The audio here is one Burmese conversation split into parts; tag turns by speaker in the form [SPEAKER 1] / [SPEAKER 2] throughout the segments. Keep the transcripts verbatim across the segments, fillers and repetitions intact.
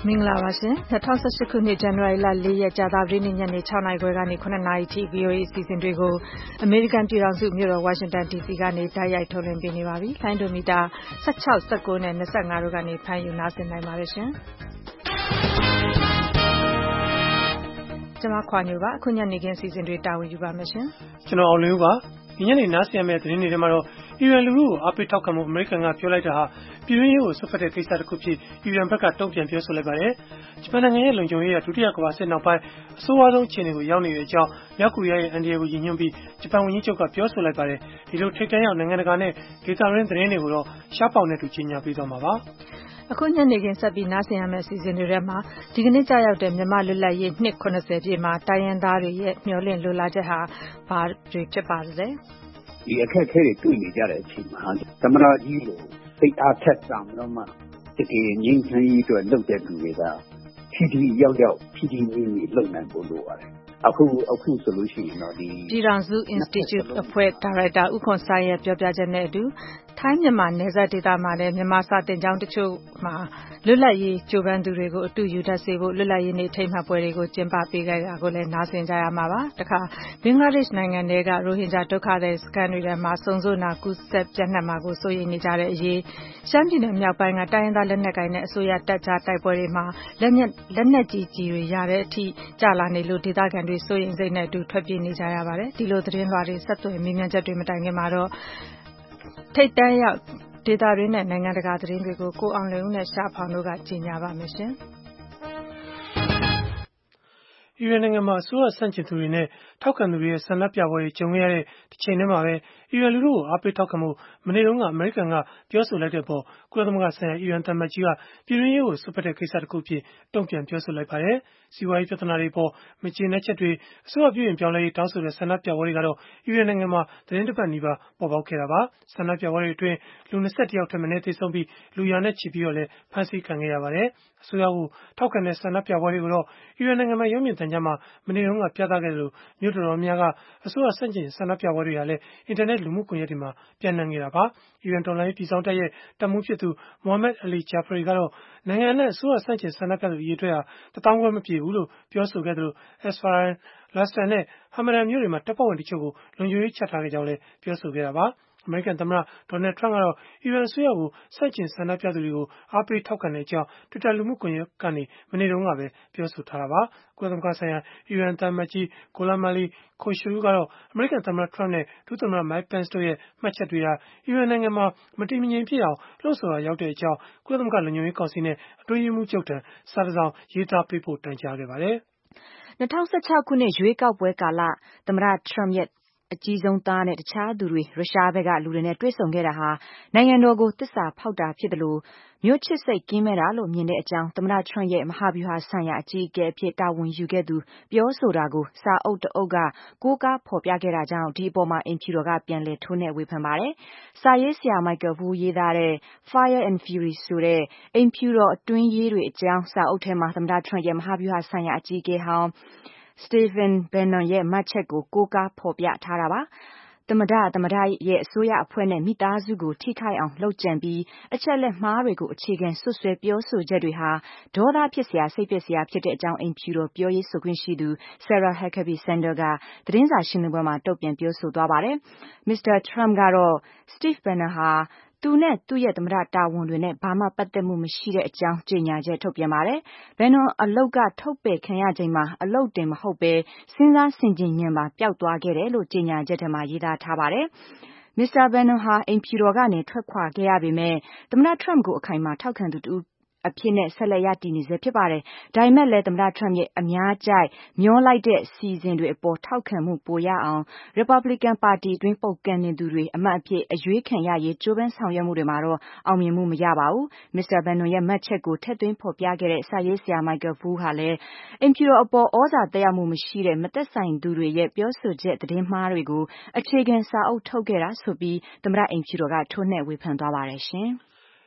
[SPEAKER 1] မင်္ဂလာပါရှင်၂၀၁၈ခုနှစ်ဇန်နဝါရီလ၄ရက်ကြာသပတေးနေ့ညနေ၆နာရီခွဲကနေ၇နာရီထိ ဗွီအိုအေအစီအစဉ်တွေကိုအမေရိကန်ပြည်ထောင်စုမြို့တော်ဝါရှင်တန်ဒီစီကနေတိုက်ရိုက်ထုတ်လွှင့်ပေးနေပါပြီ။လိုင်းဒိုမီတာ၁၆ ၁၉နဲ့၂၅တို့ကနေဖမ်းယူနားဆင်နိုင်ပါတယ်ရှင်။ကျွန်မခွာညိုပါအခုညနေခင်းစီစဉ်တွေတာဝန်ယူပါမယ်ရှင်
[SPEAKER 2] ။ကျွန်တော်အောင်လင်းဦးပါဒီညနေနားဆင်ရမယ့်သတင်းတွေထဲမှာတော့အီရန်လူထုကိုအားပေးထောက်ခံမှုအမေရိကန်ကပြောလိုက်တာဟာပြည်တွင်းရေးကိုဆွတ်ဖက်တဲ့ကိစ္စတစ်ခုဖြစ်အီရန်ဘက်ကတုံ့ပြန်ပြောဆိုလိုက်ပါတယ်။ဂျပန်နိုင်ငံရဲ့လုံခြုံရေးကဒုတိယကမ္ဘာစစ်နောက်ပိုင်းအဆိုးအဆုံးအခြေအနေကိုရောက်နေတဲ့အကြောင်းမြောက်ကိုရီးယားရဲ့အန်ဒီယေကိုယဉ်ညွှန်းပြီးဂျပန်ဝန်ကြီးချုပ်ကပြောဆိုလိုက်ပါတယ်။ဒီလိုထိပ်တန်းရောက်နိုင်ငံတကာနဲ့ဒေသတွင်းသတင်းတွေကိုတော့ရှားပေါင်နဲ့တူကြီးညာပေးသွားမှာပါ။
[SPEAKER 1] အခုညနေခင်းဆက်ပြီးနားဆင်ရမယ့်အစီအစဉ်တွေထဲမှာဒီကနေ့ကြာရောက်တဲ့မြန်မာလွတ်လပ်ရေးနှစ်၇၀ပြည့်မှာတိုင်းရင်းသားတွေရဲ့မျှော်လင့်လိုလားချက်ဟာဘာတွေဖြစ်ပါလဲ
[SPEAKER 3] ။ဒီအခက်အခဲတွေတွေ့နေကြတဲ့အချိန်မှာသမရကြီးကိုစိတ်အားထက်သန်တော့မှတကယ်ငြိမ်းချမ်းရေးအတွက်လုပ်တဲ့လူတွေကဖြည်းဖြည်းရောက်ရောက်ဖြည်းဖြည်းလေးလေးလုပ်နိုင်ဖို့လိုပါတယ်။အခုအခုဆိုလို့ရှိရင်တော့ဒီ
[SPEAKER 1] ပြည်ထောင်စု Institute အဖွဲ့ဒါရိုက်တာဦးခွန်ဆိုင်ရဲ့ပြောပြချက်နဲ့အတူထိုင်းမြန်မာနယ်စပ်ဒေသမှာလည်းမြန်မာစာတင်ကျောင်းတချို့မှာလွတ်လပ်ရေးကြိုးပမ်းသူတွေကိုအတူယူတတ်စေဖို့လွတ်လပ်ရေးနေ့ထိမ်းမှတ်ပွဲတွေကိုကျင်းပပေးခဲ့တာကိုလည်းနားဆင်ကြရမှာပါ။တခါဘင်္ဂလားဒေ့ရှ်နိုင်ငံတွေကရိုဟင်ဂျာဒုက္ခသည်စခန်းတွေထဲမှာစုံစနာကူးစက်ပြန့်နှံ့မှာကိုစိုးရိမ်နေကြတဲ့အရေးရှမ်းပြည်နယ်မြောက်ပိုင်းကတိုင်းရင်းသားလက်နက်ကိုင်နဲ့အစိုးရတပ်ကြားတိုက်ပွဲတွေမှာလက်နက်လက်နက်ကြီးကြီးတွေရတဲ့အထိကျလာနေလို့ဒေသခံတွေစိုးရိမ်စိတ်နဲ့အတူထွက်ပြေးနေကြရပါတယ်။ဒီလိုသတင်းလွှာတွေဆက်သွယ်မေးမြန်းချက်တွေမတိုင်ခင်မှာတော့ထိပ်တန်းရောက်ဒေတာရင်းနဲ့နိုင်ငံတကာသတင်းတွေကိုကိုအောင်လင်းဦးနဲ့ရှားဖောင်တို့ကကြီးညာပါမယ်ရှင်။
[SPEAKER 2] အီရန်နိုင်ငံမှာအစိုးရဆန့်ကျင်သူတွေနဲ့ထောက်ခံသူတွေရဲ့ဆန္ဒပြပွဲတွေကြုံခဲ့ရတဲ့တစ်ချိန်တည်းမှာပဲအီရန်လူထုကိုအားပေးထောက်ခံမှုမနေ့တုန်းကအမေရိကန်ကပြောဆိုလိုက်တဲ့အပေါ်ကုလသမဂ္ဂဆိုင်ရာအီရန်သံအမတ်ကြီးကပြည်တွင်းရေးကိုဆွတ်ဖက်တဲ့ကိစ္စတစ်ခုအဖြစ်တုံ့ပြန်ပြောဆိုလိုက်ပါတယ်။စီးပွားရေးပြဿနာတွေပေါ်မကျေနပ်ချက်တွေအစိုးရပြုရင်ပြောင်းလဲရေးတောင်းဆိုတဲ့ဆန္ဒပြပွဲတွေကတော့အီရန်နိုင်ငံမှာသတင်းတစ်ပတ်နီးပါးပေါ်ပေါက်ခဲ့တာပါ။ဆန္ဒပြပွဲတွေအတွင်းလူ၂၁ယောက်ထက်မနည်းသေဆုံးပြီးလူရာနဲ့ချီပြီးတော့လည်းဖမ်းဆီးခံခဲ့ရပါတယ်။အစိုးရကိုထောက်ခံတဲ့ဆန္ဒပြပွဲတွေကိုတော့အီရန်နိုင်ငံမှာရုပ်မြင်သံကြားမှာမနေ့တုန်းကပြသခဲ့တယ်လို့မြို့တော်တော်များကအစိုးရဆန့်ကျင်ဆန္ဒပြပွဲတွေဟာလည်းအင်တာနက်လူမှုကွန်ရက်တွေမှာပြန့်နှံ့ခဲ့တာပါ။အီရန်တော်လှန်ရေးပြည်စောင့်တပ်ရဲ့တပ်မှူးဖြစ်သူမိုဟာမက်အလီဂျာဖရီကတော့နိုင်ငံအနှံ့အစိုးရဆန့်ကျင်ဆန္ဒပြသူအရေအတွက်ဟာတသောင်းခွဲမပြည့်ဘူးလို့ပြောဆိုခဲ့တယ်လို့Isfahan, Rastan နဲ့ Hamadan မြို့တွေမှာတပ်ဖွဲ့ဝင်တချို့ကိုလုံခြုံရေးချထားခဲ့ကြောင်းလည်းပြောဆိုခဲ့တာပါ။အမေရိကန်သမ္မတဒေါ်နယ်ထရမ့်ကတော့အီရန်အစိုးရကိုဆန့်ကျင်ဆန္ဒပြသူတွေကိုအားပေးထောက်ခံတဲ့အကြောင်း Twitter လူမှုကွန်ရက်ကနေမနေ့တုန်းကပဲပြောဆိုထားတာပါ။ကုလသမဂ္ဂဆိုင်ရာအီရန်သံအမတ်ကြီး Gholam Ali Khoshroo ကတော့အမေရိကန်သမ္မတထရမ့်နဲ့ဒုသမ္မတ Mike Pence တို့ရဲ့မှတ်ချက်တွေဟာအီရန်နိုင်ငံမှာမတည်မငြိမ်ဖြစ်အောင်လှုံ့ဆော်ရာရောက်တဲ့အကြောင်းကုလသမဂ္ဂလုံခြုံရေးကောင်စီနဲ့အတွင်းရေးမှူးချုပ်ထံစာတစ်စောင်ရေးသားပေးပို့တိုင်ကြားခဲ့ပါတယ်
[SPEAKER 4] ။၂၀၁၆ခုနှစ်ရွေးကောက်ပွဲကာလသမ္မတထရမ့်ရဲ့အကြီးဆုံးသားနဲ့တခြားသူတွေရုရှားဘက်ကလူတွေနဲ့တွေ့ဆုံခဲ့တာဟာနိုင်ငံတော်ကိုသစ္စာဖောက်တာဖြစ်တယ်လို့မျိုးချစ်စိတ်ကင်းမဲ့တာလို့မြင်တဲ့အကြောင်းသမ္မတထရမ့်ရဲ့မဟာဗျူဟာဆိုင်ရာအကြီးအကဲအဖြစ်တာဝန်ယူခဲ့သူပြောဆိုတာကိုစာအုပ်တအုပ်ကကိုးကားဖော်ပြခဲ့တာကြောင့်ဒီအပေါ်မှာအိမ်ဖြူတော်ကပြန်လည်ထိုးနှက်ဝေဖန်ပါတယ်။စာရေးဆရာမိုက်ကယ်ဗူးရေးသားတဲ့ Fire and Fury ဆိုတဲ့အိမ်ဖြူတော်အတွင်းရေးတွေအကြောင်းစာအုပ်ထဲမှာသမ္မတထရမ့်ရဲ့မဟာဗျူဟာဆိုင်ရာအကြီးအကဲဟောင်းStephen Bannon ရဲ့မှတ်ချက်ကိုကိုးကားဖော်ပြထားတာပါ။သမ္မတသမ္မတရဲ့အစိုးရအဖွဲ့နဲ့မိသားစုကိုထိခိုက်အောင်လှုပ်ကြံပြီးအချက်လက်မှားတွေကိုအခြေခံဆွဆွဲပြောဆိုချက်တွေဟာဒေါသဖြစ်စရာစိတ်ပျက်စရာဖြစ်တဲ့အကြောင်းအိမ်ဖြူတော်ပြောရေးဆိုခွင့်ရှိသူ Sarah Huckabee Sanders ကသတင်းစာရှင်းလင်းပွဲမှာတုံ့ပြန်ပြောဆိုသွားပါတယ်။ မစ္စတာထရမ့်ကတော့ Steve Bannon ဟာသူနဲ့သူ့ရဲ့သမ္မတတာဝန်တွေနဲ့ဘာမှပတ်သက်မှုမရှိတဲ့အကြောင်းကြေညာချက်ထုတ်ပြန်ပါတယ်။ Bannon အလုပ်ကထုတ်ပယ်ခံရချိန်မှာအလုပ်တင်မဟုတ်ပဲစဉ်းစားဆင်ခြင်ဉာဏ်ပါပျောက်သွားခဲ့တယ်လို့ကြေညာချက်ထဲမှာရေးသားထားပါတယ်။ မစ္စတာ Bannon ဟာအိမ်ဖြူတော်ကနေထွက်ခွာခဲ့ရပေမဲ့သမ္မတထရမ့်ကိုအခိုင်အမာထောက်ခံသူတဦးအဖြစ်နဲ့ဆက်လက်ရပ်တည်နေဆဲဖြစ်ပါတယ်။ဒါပေမဲ့လည်းသမ္မတထရမ့်ရဲ့အများကြိုက်မျောလိုက်တဲ့အစီအစဉ်တွေအပေါ်ထောက်ခံမှုပိုရအောင် Republican ပါတီအတွင်းပုန်ကန်နေသူတွေအမတ်အဖြစ်အရွေးခံရရေးကြိုးပမ်းဆောင်ရွက်မှုတွေမှာတော့အောင်မြင်မှုမရပါဘူး။မစ္စတာ Bannon ရဲ့မှတ်ချက်ကိုထည့်သွင်းဖော်ပြခဲ့တဲ့စာရေးဆရာမိုက်ကယ်ဗူးဟာလည်းအိမ်ဖြူတော်အပေါ်ဩဇာသက်ရောက်မှုမရှိတဲ့မသက်ဆိုင်သူတွေရဲ့ပြောဆိုချက်သတင်းမှားတွေကိုအခြေခံစာအုပ်ထုတ်ခဲ့တာဆိုပြီးသမ္မတအိမ်ဖြူတော်ကထိုးနှက်ဝေဖန်သွားပါတယ်ရှင်။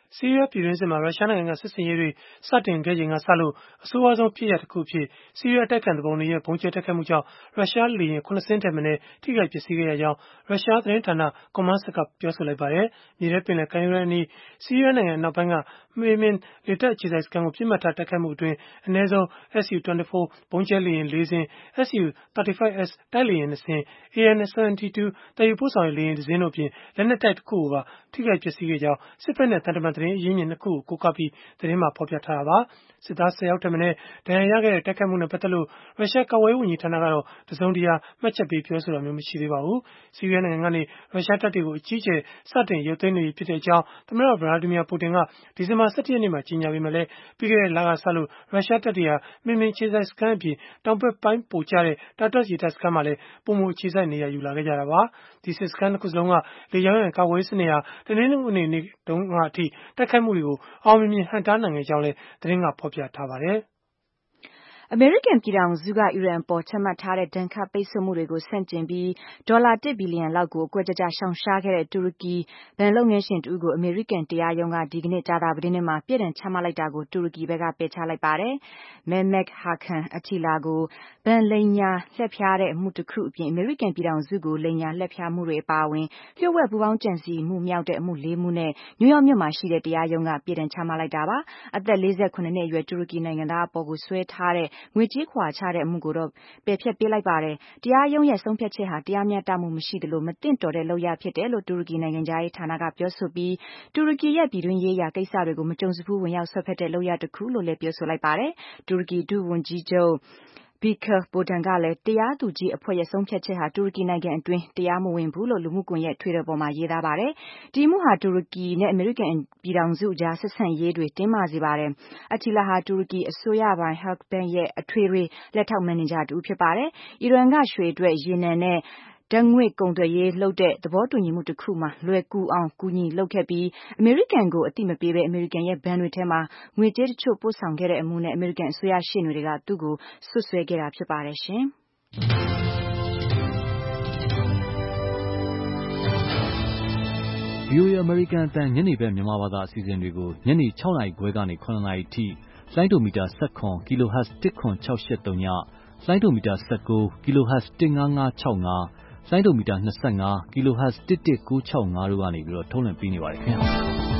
[SPEAKER 2] ဆီးရီးယားပြည်တွင်းစစ်မှာရုရှားနိုင်ငံကစစ်ဆင်ရေးတွေစတင်ခဲ့ချိန်ကစလို့အဆိုးအဝါးဆုံးဖြစ်ရပ်တစ်ခုအဖြစ်ဆီးရီးယားတိုက်ခိုက်သူပုန်တွေရဲ့ဘုံကျဲတိုက်ခိုက်မှုကြောင့်ရုရှားလေယာဉ်ခုနှစ်စင်းထက်မနည်းထိခိုက်ပျက်စီးခဲ့ရကြောင်းရုရှားသတင်းဌာန Kommersant ကပြောဆိုလိုက်ပါတယ်။မြေထဲပင်လယ်ကမ်းရိုးတန်းအနီးဆီးရီးယားနိုင်ငံအနောက်ပိုင်းက Memin လေတပ်အခြေစိုက်စခန်းကိုပြစ်မှတ်ထားတိုက်ခိုက်မှုအတွင်းအနည်းဆုံး S U ၂၄ ဗုံးကျဲလေယာဉ်လေးစင်း၊ S U ၃၅ S တိုက်လေယာဉ်နှစ်စင်း၊ A N ၇၂ သယ်ယူပို့ဆောင်ရေးလေယာဉ်တစ်စင်းတို့အပြင်လက်နက်တိုက်တစ်ခုကိုပါထိခိုက်ပျက်စီးခဲ့ကြောင်းစစ်ဘက်နဲ့သံတမန်သတင်းအရင်းမြစ်နှစ်ခုကိုကိုးကားပြီးသတင်းမှာဖော်ပြထားတာပါ။စစ်သားဆယ်ယောက်ထက်မနည်းဒဏ်ရာရခဲ့တဲ့တိုက်ခိုက်မှုနဲ့ပတ်သက်လို့ရုရှားကာကွယ်ရေးဝန်ကြီးဌာနကတော့တစုံတရာမှတ်ချက်ပေးပြောဆိုတာမျိုးမရှိသေးပါဘူး။ဆီးရီးယားနိုင်ငံကနေရုရှားတပ်တွေကိုအကြီးအကျယ်စတင်ရုပ်သိမ်းနေပြီဖြစ်ကြောင်းသမ္မတ Vladimir Putin ကဒီဇင်ဘာလ ၁၁ ရက်နေ့မှာကြေညာပေမဲ့လည်းပြီးခဲ့တဲ့လကစလို့ရုရှားတပ်တွေဟာMemin အခြေစိုက်စခန်းအပြင်တောင်ဘက်ပိုင်းပိုကျတဲ့ Tartus ရေတပ်စခန်းမှာလည်းပိုမိုအခြေစိုက်နေရာယူလာခဲ့ကြတာပါ။ဒီစစ်စခန်းနှစ်ခုစလုံးကလေကြောင်းရန်ကာကွယ်ရေးစနစ်ဟာတနင်္ဂနွေနေ့တုန်းကအထိတိုက်ခိုက်မှုတွေကိုအောင်မြင်မြင်ဟန့်တားနိုင်ခဲ့ကြောင်းလည်းသတင်းကဖော်ပြထားပါတယ်။
[SPEAKER 4] အမေရိကန်ပြည်ထောင်စုကအီရန်အပေါ်ချမှတ်ထားတဲ့ဒဏ်ခတ်ပိတ်ဆို့မှုတွေကိုဆန့်ကျင်ပြီးဒေါ်လာတစ်ဘီလီယံလောက်ကိုအကွက်ကျကျရှောင်ရှားခဲ့တဲ့တူရကီဘဏ်လုပ်ငန်းရှင်တဦးကိုအမေရိကန်တရားရုံးကဒီကနေ့ကြာသပတေးနေ့မှာပြစ်ဒဏ်ချမှတ်လိုက်တာကိုတူရကီဘက်ကပယ်ချလိုက်ပါတယ်။ Mehmet Hakan Atilla ကိုဘဏ်လိမ်ညာလှည့်ဖျားတဲ့အမှုတစ်ခုအပြင်အမေရိကန်ပြည်ထောင်စုကိုလိမ်ညာလှည့်ဖျားမှုတွေအပါအဝင်လျှို့ဝှက်ပူးပေါင်းကြံစည်မှုမြောက်တဲ့အမှုလေးမှုနဲ့နယူးယောက်မြို့မှာရှိတဲ့တရားရုံးကပြစ်ဒဏ်ချမှတ်လိုက်တာပါ။အသက်၄၇နှစ်အရွယ်တူရကီနိုင်ငံသားအပေါ်ကိုဆွဲထားတဲ့ငွေကြေးခွာချတဲ့အမှုကိုတော့ပယ်ဖျက်ပေးလိုက်ပါတယ်။တရားရုံးရဲ့ဆုံးဖြတ်ချက်ဟာတရားမျှတမှုမရှိသလိုမသင့်တော်တဲ့လုပ်ရပ်ဖြစ်တယ်လို့တူရကီနိုင်ငံခြားရေးဌာနကပြောဆိုပြီးတူရကီရဲ့ပြည်တွင်းရေးရာကိစ္စတွေကိုမကြုံစဖူးဝင်ရောက်စွက်ဖက်တဲ့လုပ်ရပ်တစ်ခုလို့လည်းပြောဆိုလိုက်ပါတယ်။တူရကီဒုဝန်ကြီးချုပ်Bekir Bodan ကလည်းတရားသူကြီးအဖွဲ့ရဲ့ဆုံးဖြတ်ချက်ဟာတူရကီနိုင်ငံအတွင်းတရားမဝင်ဘူးလို့လူမှုကွန်ရက် Twitter ပေါ်မှာရေးသားပါတယ်။ဒီအမှုဟာတူရကီနဲ့အမေရိကန်ပြည်ထောင်စုအကြားဆက်ဆံရေးတွေတင်းမာစေပါတယ်။ Atilla ဟာတူရကီအစိုးရပိုင် Halkbank ရဲ့အထွေထွေလက်ထောက်မန်နေဂျာတဦးဖြစ်ပါတယ်။အီရန်ကရွှေအတွက်ရေနံနဲ့ဓာတ်ငွေ့ကုန်သွယ်ရေးလုပ်တဲ့သဘောတူညီမှုတစ်ခုမှာလွယ်ကူအောင်ကူညီလုပ်ခဲ့ပြီးအမေရိကန်ကိုအသိမပေးဘဲအမေရိကန်ရဲ့ဘဏ်တွေထဲမှာငွေကြေးတချို့ပို့ဆောင်ခဲ့တဲ့အမှုနဲ့အမေရိကန်အစိုးရရှေ့နေတွေကသူ့ကိုစွပ်စွဲခဲ့တာဖြစ်ပါတယ်ရှင်။
[SPEAKER 5] ဗွီအိုအေ American အသံညနေဘက်မြန်မာဘာသာအစီအစဉ်တွေကိုညနေ၆နာရီခွဲကနေ၇နာရီထိလိုင်းဒိုမီတာ၁၇ kHz တစ်ခွန်၆၈၃ညလိုင်းဒိုမီတာ၁၉ kHz တစ်၅၅၆၅လိုင်းဒိုမီတာ၂၅ kHz တစ်တစ်၉၆၅တို့ကနေပြီးတော့ထုတ်လွှင့်ပေးနေပါတယ်ခင်ဗျာ။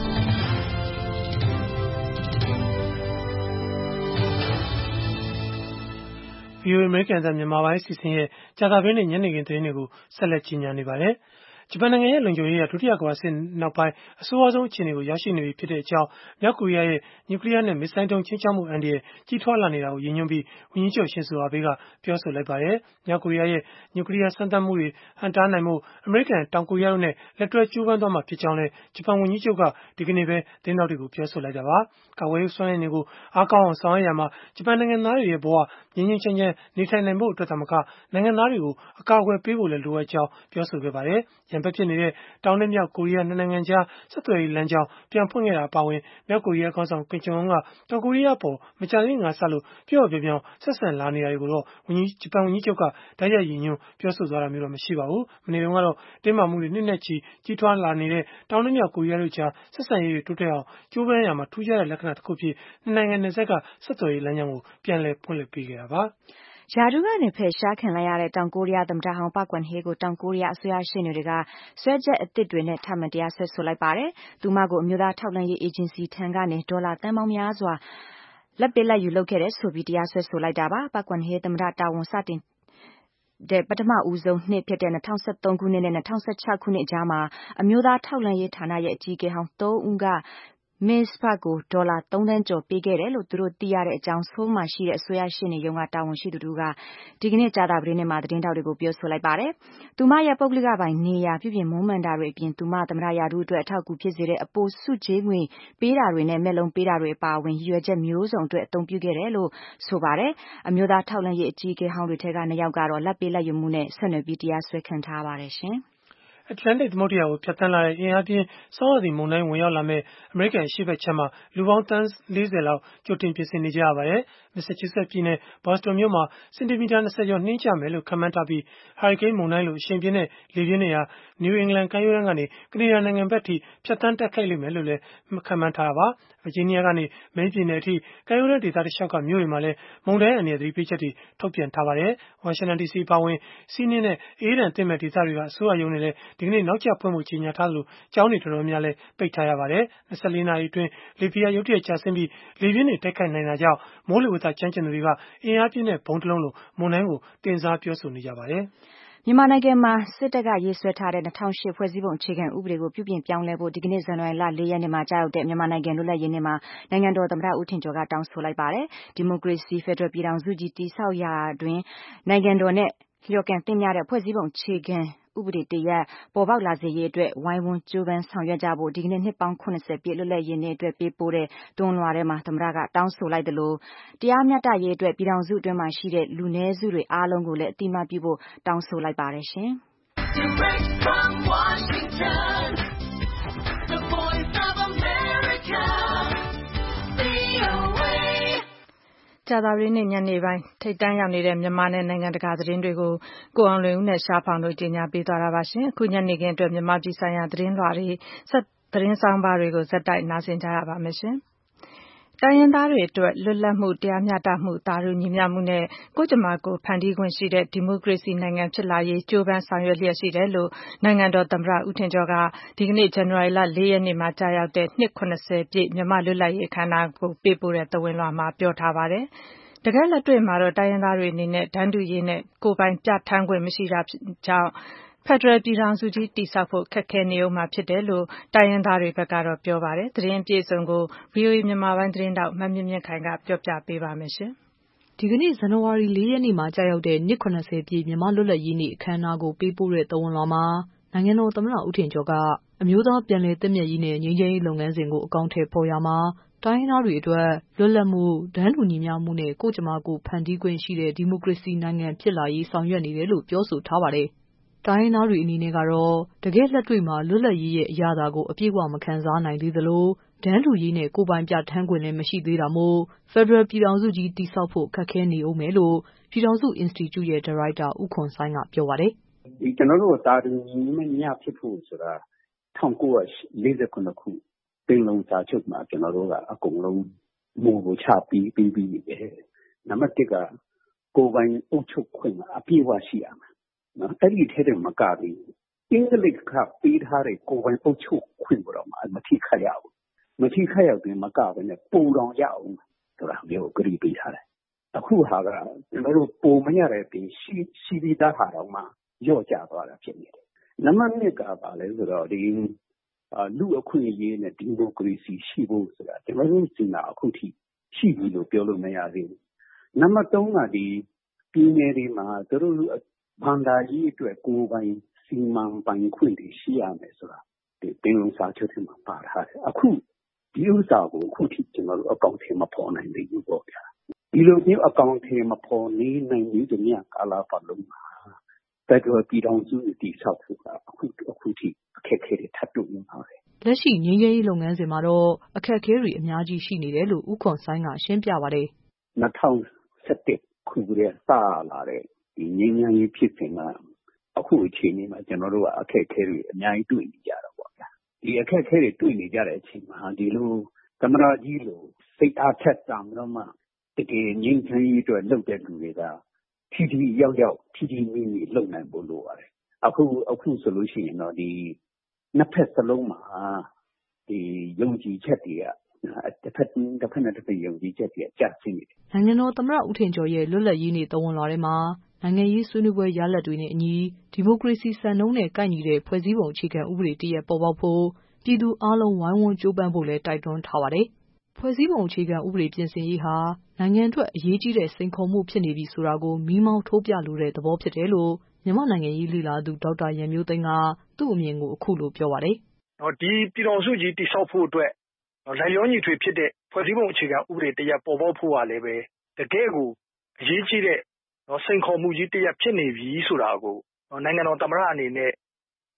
[SPEAKER 2] ဗွီအိုအေ American အသံမြန်မာပိုင်းအစီအစဉ်ရဲ့ကြာသပတေးနေ့ညနေခင်းသတင်းတွေကိုဆက်လက်ကြီးညာနေပါတယ်။ဂျပန်နိုင်ငံရဲ့လုံခြုံရေးဟာဒုတိယကမ္ဘာစစ်နောက်ပိုင်းအဆိုးအဝါးဆုံးအခြေအနေကိုရောက်ရှိနေပြီဖြစ်ကြောင်းမြောက်ကိုရီးယားရဲ့နျူကလ িয়ার နဲ့မစ်ဇိုင်းဒုံးချင်းချောက်မှုအန္တရာယ်ကြီးထွားလာနေတာကိုရည်ညွှန်းပြီးဝန်ကြီးချုပ်ရှင်ဇိုအာဘေးကပြောဆိုလိုက်ပါတယ်။မြောက်ကိုရီးယားရဲ့နျူကလ িয়ার စမ်းသပ်မှုတွေဟန့်တားနိုင်ဖို့အမေရိကန်တောင်ကိုရီးယားတို့နဲ့လက်တွဲကြိုးပမ်းသွားမှာဖြစ်ကြောင်းလည်းဂျပန်ဝန်ကြီးချုပ်ကဒီကနေ့ပဲသတင်းထောက်တွေကိုပြောဆိုလိုက်တာပါ။ကာကွယ်ရေးစွမ်းအင်တွေကိုအားကောင်းအောင်ဆောင်ရွက်ရာမှာဂျပန်နိုင်ငံသားတွေရဲ့ဘဝငြိမ်းငြိမ်းချမ်းချမ်းနေထိုင်နိုင်ဖို့အတွက်သာမကနိုင်ငံသားတွေကိုအကာအကွယ်ပေးဖို့လည်းလိုအပ်ကြောင်းပြောဆိုခဲ့ပါတယ်။ရန်ဘက်ဖြစ်နေတဲ့တောင်နဲ့မြောက်ကိုရီးယားနှစ်နိုင်ငံကြားဆက်သွယ်ရေးလမ်းကြောင်းပြန်ဖွင့်ခဲ့တာအပါအဝင်မြောက်ကိုရီးယားခေါင်းဆောင်ကင်ဂျုံအွန်းကတောင်ကိုရီးယားပေါ်မကြာသေးခင်ကစလို့ပျော့ပျော့ပြောင်းပြောင်းဆက်ဆံလာနေတာတွေကိုတော့ဝန်ကြီးဂျပန်ဝန်ကြီးချုပ်ကတိုက်ရိုက်ရည်ညွှန်းပြောဆိုသွားတာမျိုးတော့မရှိပါဘူး။မနေ့တုန်းကတော့တင်းမာမှုတွေနှစ်နဲ့ချီကြီးထွားလာနေတဲ့တောင်နဲ့မြောက်ကိုရီးယားတို့ကြားဆက်ဆံရေးတွေတိုးတက်အောင်ကြိုးပမ်းရမှာထူးခြားတဲ့လက္ခဏာတစ်ခုဖြစ်နှစ်နိုင်ငံနယ်စပ်ကဆက်သွယ်ရေးလမ်းကြောင်းကိုပြန်လည်ဖွင့်လှစ်ပေးခဲ့တာပါ။
[SPEAKER 4] ရာထူးကနေဖယ်ရှားခံလိုက်ရတဲ့တောင်ကိုရီးယားသမ္မတဟောင်းပါကွမ်ဟေးကိုတောင်ကိုရီးယားအစိုးရရှေ့နေတွေကစွဲချက်အသစ်တွေနဲ့ထပ်မံတရားစွဲဆိုလိုက်ပါတယ်။သူမကိုအမျိုးသားထောက်လှမ်းရေးအေဂျင်စီထံကနေဒေါ်လာသန်းပေါင်းများစွာလာဘ်ပေးလာဘ်ယူလုပ်ခဲ့တယ်ဆိုပြီးတရားစွဲဆိုလိုက်တာပါ။ပါကွမ်ဟေးသမ္မတတာဝန်စတင်တဲ့ပထမဦးဆုံးနှစ်ဖြစ်တဲ့၂၀၁၃ခုနှစ်နဲ့၂၀၁၆ခုနှစ်ကြားမှာအမျိုးသားထောက်လှမ်းရေးဌာနရဲ့အကြီးအကဲဟောင်းသုံးဦးကမစ္စဖတ်ကိုဒေါ်လာသုံးသန်းကျော်ပေးခဲ့တယ်လို့သူတို့သိရတဲ့အကြောင်းဆိုးလ်မှာရှိတဲ့အစိုးရရှေ့နေရုံးကတာဝန်ရှိသူတို့ကဒီကနေ့ကြာသပတေးနေ့မှာသတင်းထောက်တွေကိုပြောဆိုလိုက်ပါတယ်။သူမရဲ့ပုဂ္ဂလိကပိုင်နေရာပြုပြင်မွမ်းမံတာတွေအပြင်သူမသမ္မတရာထူးအတွက်အထောက်အကူဖြစ်စေတဲ့အပိုဆုကြေးငွေပေးတာတွေနဲ့မက်လုံးပေးတာတွေအပါအဝင်ရည်ရွယ်ချက်မျိုးစုံအတွက်အသုံးပြုခဲ့တယ်လို့ဆိုပါတယ်။အမျိုးသားထောက်လှမ်းရေးအကြီးအကဲဟောင်းတွေထဲကနှစ်ယောက်ကတော့လာဘ်ပေးလာဘ်ယူမှုနဲ့ဆက်နွယ်ပြီးတရားစွဲခံထားပါတယ်ရှင်။
[SPEAKER 2] အတ္တလန်တိတ်သမုဒ္ဒရာကိုဖြတ်သန်းလာတဲ့အင်အားပြင်းဆောင်းရာသီမုန်တိုင်းဝင်ရောက်လာမယ့်အမေရိကန်အရှေ့ဘက်ခြမ်းမှာလူပေါင်းသန်းလေးဆယ်လောက်ကြိုတင်ပြင်ဆင်နေကြရပါတယ်။ Massachusetts ပြည်နယ်ဘော့စတွန်မြို့မှာစင်တီမီတာ၂၀ကျော်နှင်းကျမယ်လို့ခန့်မှန်းထားပြီးဟာရီကိန်းမုန်တိုင်းလိုအရှိန်ပြင်းတဲ့လေပြင်းတွေဟာနယူးအင်္ဂလန်ကမ်းရိုးတန်းကနေကနေဒါနိုင်ငံဘက်ထိဖြတ်သန်းတိုက်ခိုက်လိမ့်မယ်လို့လည်းခန့်မှန်းထားတာပါ။ ဗာဂျီးနီးယားကနေမိန်းပြည်နယ်အထိကမ်းရိုးတန်းဒေသတလျှောက်ကမြို့တွေမှာလည်းမုန်တိုင်းအန္တရာယ်သတိပေးချက်တွေထုတ်ပြန်ထားပါတယ်။ ဝါရှင်တန်ဒီစီအပါအဝင်စီးနင်းတဲ့အေးဒဏ်သင့်မဲ့ဒေသတွေကအစိုးရရုံးတွေလည်းဒီကနေ့နောက်ကျဖွင့်ဖို့ကြေညာထားသလိုကျောင်းတွေတော်တော်များများလည်းပိတ်ထားရပါတယ်။၂၄နာရီအတွင်းလေဖိအားရုတ်တရက်ကျဆင်းပြီးလေပြင်းတွေတိုက်ခိုက်နိုင်တာကြောင့်မိုးလေဝသကျွမ်းကျင်သူတွေကအင်အားပြင်းတဲ့ဘုံတလုံးလိုမုန်တိုင်းကိုတင်စားပြောဆိုနေကြပါတယ်။
[SPEAKER 4] မြန်မာနိုင်ငံမှာစစ်တပ်ကရေးဆွဲထားတဲ့၂၀၀၈ဖွဲ့စည်းပုံအခြေခံဥပဒေကိုပြုပြင်ပြောင်းလဲဖို့ဒီကနေ့ဇန်နဝါရီလ၄ရက်နေ့မှာကြာရောက်တဲ့မြန်မာနိုင်ငံလွတ်လပ်ရေးနေ့မှာနိုင်ငံတော်သမ္မတဦးထင်ကျော်ကတောင်းဆိုလိုက်ပါတယ်။ဒီမိုကရေစီဖက်ဒရယ်ပြည်ထောင်စုကြီးတည်ဆောက်ရာတွင်နိုင်ငံတော်နဲ့လျော်ကန်သင့်မြတဲ့ဖွဲ့စည်းပုံအခြေခံဥပဒေတရပ်ပေါ်ပေါက်လာစေရေးအတွက်ဝိုင်းဝန်းကြိုးပမ်းဆောင်ရွက်ကြဖို့ဒီကနေ့နှစ်ပေါင်း၇၀ပြည့်လွတ်လပ်ရေးနေ့အတွက်ပေးပို့တဲ့တွန်းလွှာထဲမှာသမ္မတကတောင်းဆိုလိုက်သလိုတရားမျှတရေးအတွက်ပြည်ထောင်စုအတွင်းမှာရှိတဲ့လူနည်းစုတွေအားလုံးကိုလည်းအတိအမှတ်ပြုဖို့တောင်းဆိုလိုက်ပါတယ်ရှင်။ Direct from Washington, the voice of America, V O A
[SPEAKER 1] ကြာသပတေးနေ့ညနေပိုင်းထိပ်တန်းရောက်နေတဲ့မြန်မာနဲ့နိုင်ငံတကာသတင်းတွေကိုကိုအောင်လွင်ဦးနဲ့ရှားဖောင်တို့ကြီးညာပေးသွားတာပါရှင်။အခုညနေခင်းအတွက်မြန်မာပြည်ဆိုင်ရာသတင်းလွှာတွေဆက်သတင်းဆောင်ပါတွေကိုဇက်တိုက်နားဆင်ကြရပါမယ်ရှင်။တိုင်းရင်းသားတွေအတွက်လွတ်လပ်မှုတရားမျှတမှုသာတူညီမျှမှုနဲ့ကိုယ့်ကြမ္မာကိုယ်ဖန်တီးခွင့်ရှိတဲ့ဒီမိုကရေစီနိုင်ငံဖြစ်လာရေးကြိုးပမ်းဆောင်ရွက်လျက်ရှိတယ်လို့နိုင်ငံတော်သမ္မတဦးထင်ကျော်ကဒီကနေ့ဇန်နဝါရီလ၄ရက်နေ့မှာကြာရောက်တဲ့နှစ်၇၀ပြည့်မြန်မာလွတ်လပ်ရေးအခမ်းအနားကိုပေးပို့တဲ့သဝဏ်လွှာမှာပြောထားပါတယ်။တကယ်လက်တွေ့မှာတော့တိုင်းရင်းသားတွေအနေနဲ့တန်းတူရေးနဲ့ကိုယ်ပိုင်ပြဌာန်းခွင့်မရှိတာကြောင့်ဖက်ဒရယ်ပြည်ထောင်စုကြီးတည်ဆောက်ဖို့ခက်ခဲနေဦးမှာဖြစ်တယ်လို့တိုင်းရင်းသားတွေဘက်ကတော့ပြောပါတယ်။သတင်းအပြည့်အစုံကို ဗွီအိုအေမြန်မာပိုင်းသတင်းထောက်မမြင့်မြင့်ခိုင်ကပြောပြပေးပါမယ်ရှင်
[SPEAKER 6] ။ဒီကနေ့ဇန်နဝါရီ၄ရက်နေ့မှာကြာရောက်တဲ့နှစ်၇၀ပြည့်မြန်မာလွတ်လပ်ရေးနေ့အခမ်းအနားကိုပေးပို့တဲ့သဝဏ်လွှာမှာနိုင်ငံတော်သမ္မတဦးထင်ကျော်ကအမျိုးသားပြန်လည်သင့်မြတ်ရေးနဲ့ငြိမ်းချမ်းရေးလုပ်ငန်းစဉ်ကိုအကောင်အထည်ဖော်ရာမှာတိုင်းရင်းသားတွေအတွက်လွတ်လပ်မှုတန်းတူညီမျှမှုနဲ့ကိုယ့်ကြမ္မာကိုယ်ဖန်တီးခွင့်ရှိတဲ့ဒီမိုကရေစီနိုင်ငံဖြစ်လာရေးဆောင်ရွက်နေတယ်လို့ပြောဆိုထားပါတယ်။တိုင်းရင်းသားတွေအနေနဲ့ကတော့တကယ်လက်တွေ့မှာလွတ်လပ်ရေးရဲ့အရာသာကိုအပြည့်အဝမခံစားနိုင်သေးသလိုတန်းတူရေးနဲ့ကိုယ်ပိုင်ပြဌာန်းခွင့်လည်းမရှိသေးတာမို့ဖက်ဒရယ်ပြည်ထောင်စုကြီးတည်ဆောက်ဖို့ခက်ခဲနေဦးမယ်လို့ပြည်ထောင်စုအင်စတီကျုရဲ့ဒါရိုက်တာဦးခွန်ဆိုင်းကပြောပါတယ်
[SPEAKER 3] ။ဒီကျွန်တော်တို့တာတူညီမျှဖြစ်ဖို့ဆိုတာ၁၉၄၇ခုပင်လုံစာချုပ်မှာကျွန်တော်တို့ကအကုန်လုံးမူကိုချပြီးပြီးပြီးနေတယ်။နံပါတ်၁ကကိုယ်ပိုင်အုပ်ချုပ်ခွင့်အပြည့်အဝရှိရမယ်။နော်အဲ့ဒီထဲထဲမှာကပြီးအင်္ဂလိပ်ကပေးထားတဲ့ကိုယ်ပိုင်အုပ်ချုပ်ခွင့်တော့မထိခိုက်ရဘူး။မထိခိုက်ရတဲ့မကဘဲနဲ့ပုံတော်ရအောင်ဆိုတာမျိုးကြည့်ပေးထားတယ်။အခုဟာကကျွန်တော်တို့ပုံမရတဲ့ပြင်ရှိရှိပြီးသားဟာတော့မှရော့ကျသွားတာဖြစ်နေတယ်။နံပါတ်၂ကပါလဲဆိုတော့ဒီလူအခွင့်အရေးနဲ့ဒီမိုကရေစီရှိဖို့ဆိုတာကျွန်တော်တို့စီမှာအခုထိရှိပြီလို့ပြောလို့မရသေးဘူး။နံပါတ်၃ကဒီပြည်နယ်တွေမှာသူတို့ဘန္တာကြီးအတွက်ကိုယ်ပိုင်စီမံပိုင်ခွင့်တွေရှိရမယ်ဆိုတာဒီပင်လုံစာချုပ်ထဲမှာပါထားတယ်။အခုဒီဥစ္စာကိုအခုထိကျွန်တော်တို့အကောင့်ထဲမှာပေါ်နိုင်သေးဘူးပေါ့ဗျာ။ဒီလိုမျိုးအကောင့်ထဲမှာပေါ်နေနိုင်ပြီးတည်းကကာလာပတ်လုံးမှာဖက်ဒရယ်ပြည်ထောင်စုတည်ဆောက်ဖို့အခုအခုထိအခက်အခဲတွေထပ်တွေ့နေပါတယ်
[SPEAKER 6] ။လက်ရှိငြိမ်းချမ်းရေးလုပ်ငန်းစဉ်မှာတော့အခက်အခဲတွေအများကြီးရှိနေတယ်လို့ဦးခွန်ဆိုင်းကရှင်းပြပါတယ်
[SPEAKER 3] ။၂၀၁၁ခုကလေးစလာတဲ့ဒီငြိမ်းချမ်းရေးဖြစ်စဉ်ကအခုအချိန်นี้မှာကျွန်တော်တို့ကအခက်အခဲတွေအများကြီးတွေ့နေကြတော့ပေါ့ဗျာ။ဒီအခက်အခဲတွေတွေ့နေကြတဲ့အချိန်မှာဒီလိုသမရကြီးလိုစိတ်အားထက်သန်တော့မှတကယ်ငြိမ်းချမ်းရေးအတွက်လုပ်တဲ့လူတွေကထီထီရောက်ရောက်ထီထီမိမိလုပ်နိုင်ဖို့လိုပါတယ်အခုအခုဆိုလို့ရှိရင်တော့ဒီနှစ်ဖက်စလုံးမှာဒီယုံကြည်ချက်တွေကတစ်ဖက်တစ်ဖက်နဲ့တစ်ဖက်ယုံကြည်ချက်တွေကျဆင်းနေတယ်
[SPEAKER 6] နိုင်ငံတော်သမ္မတဦးထင်ကျော်ရဲ့လွတ်လပ်ရေးနေ့သဝဏ်လွှာထဲမှာနိုင်ငံရေးဆွေးနွေးပွဲရလဒ်တွေနဲ့အညီဒီမိုကရေစီစံနှုန်းနဲ့ကိုက်ညီတဲ့ဖွဲ့စည်းပုံအခြေခံဥပဒေတရပ်ပေါ်ပေါက်ဖို့ပြည်သူအလုံးဝိုင်းဝန်းကြိုးပမ်းဖို့လည်းတိုက်တွန်းထားပါတယ်ဖွဲ့စည်းပုံအခြေခံဥပဒေပြင်ဆင်ရေးဟာနိုင်ငံအတွက်အရေးကြီးတဲ့စိန်ခေါ်မှုဖြစ်နေပြီဆိုတာကိုမီးမောင်းထိုးပြလိုတဲ့သဘောဖြစ်တယ်လို့မြန်မာနိုင်ငံရေးလေ့လာသူဒေါက်တာရန်မျိုးသိန်းကသူ့အမြင်ကိုအခုလိုပြောပါတယ်
[SPEAKER 7] ။နော်ဒီပြည်တော်စုကြီးတည်ဆောက်ဖို့အတွက်လိုက်လျောညီထွေဖြစ်တဲ့ဖွဲ့စည်းပုံအခြေခံဥပဒေတရပ်ပေါ်ပေါက်ဖို့ကလည်းပဲတကယ့်ကိုအရေးကြီးတဲ့နော်စိန်ခေါ်မှုကြီးတရပ်ဖြစ်နေပြီဆိုတာကိုနိုင်ငံတော်သမ္မတအနေနဲ့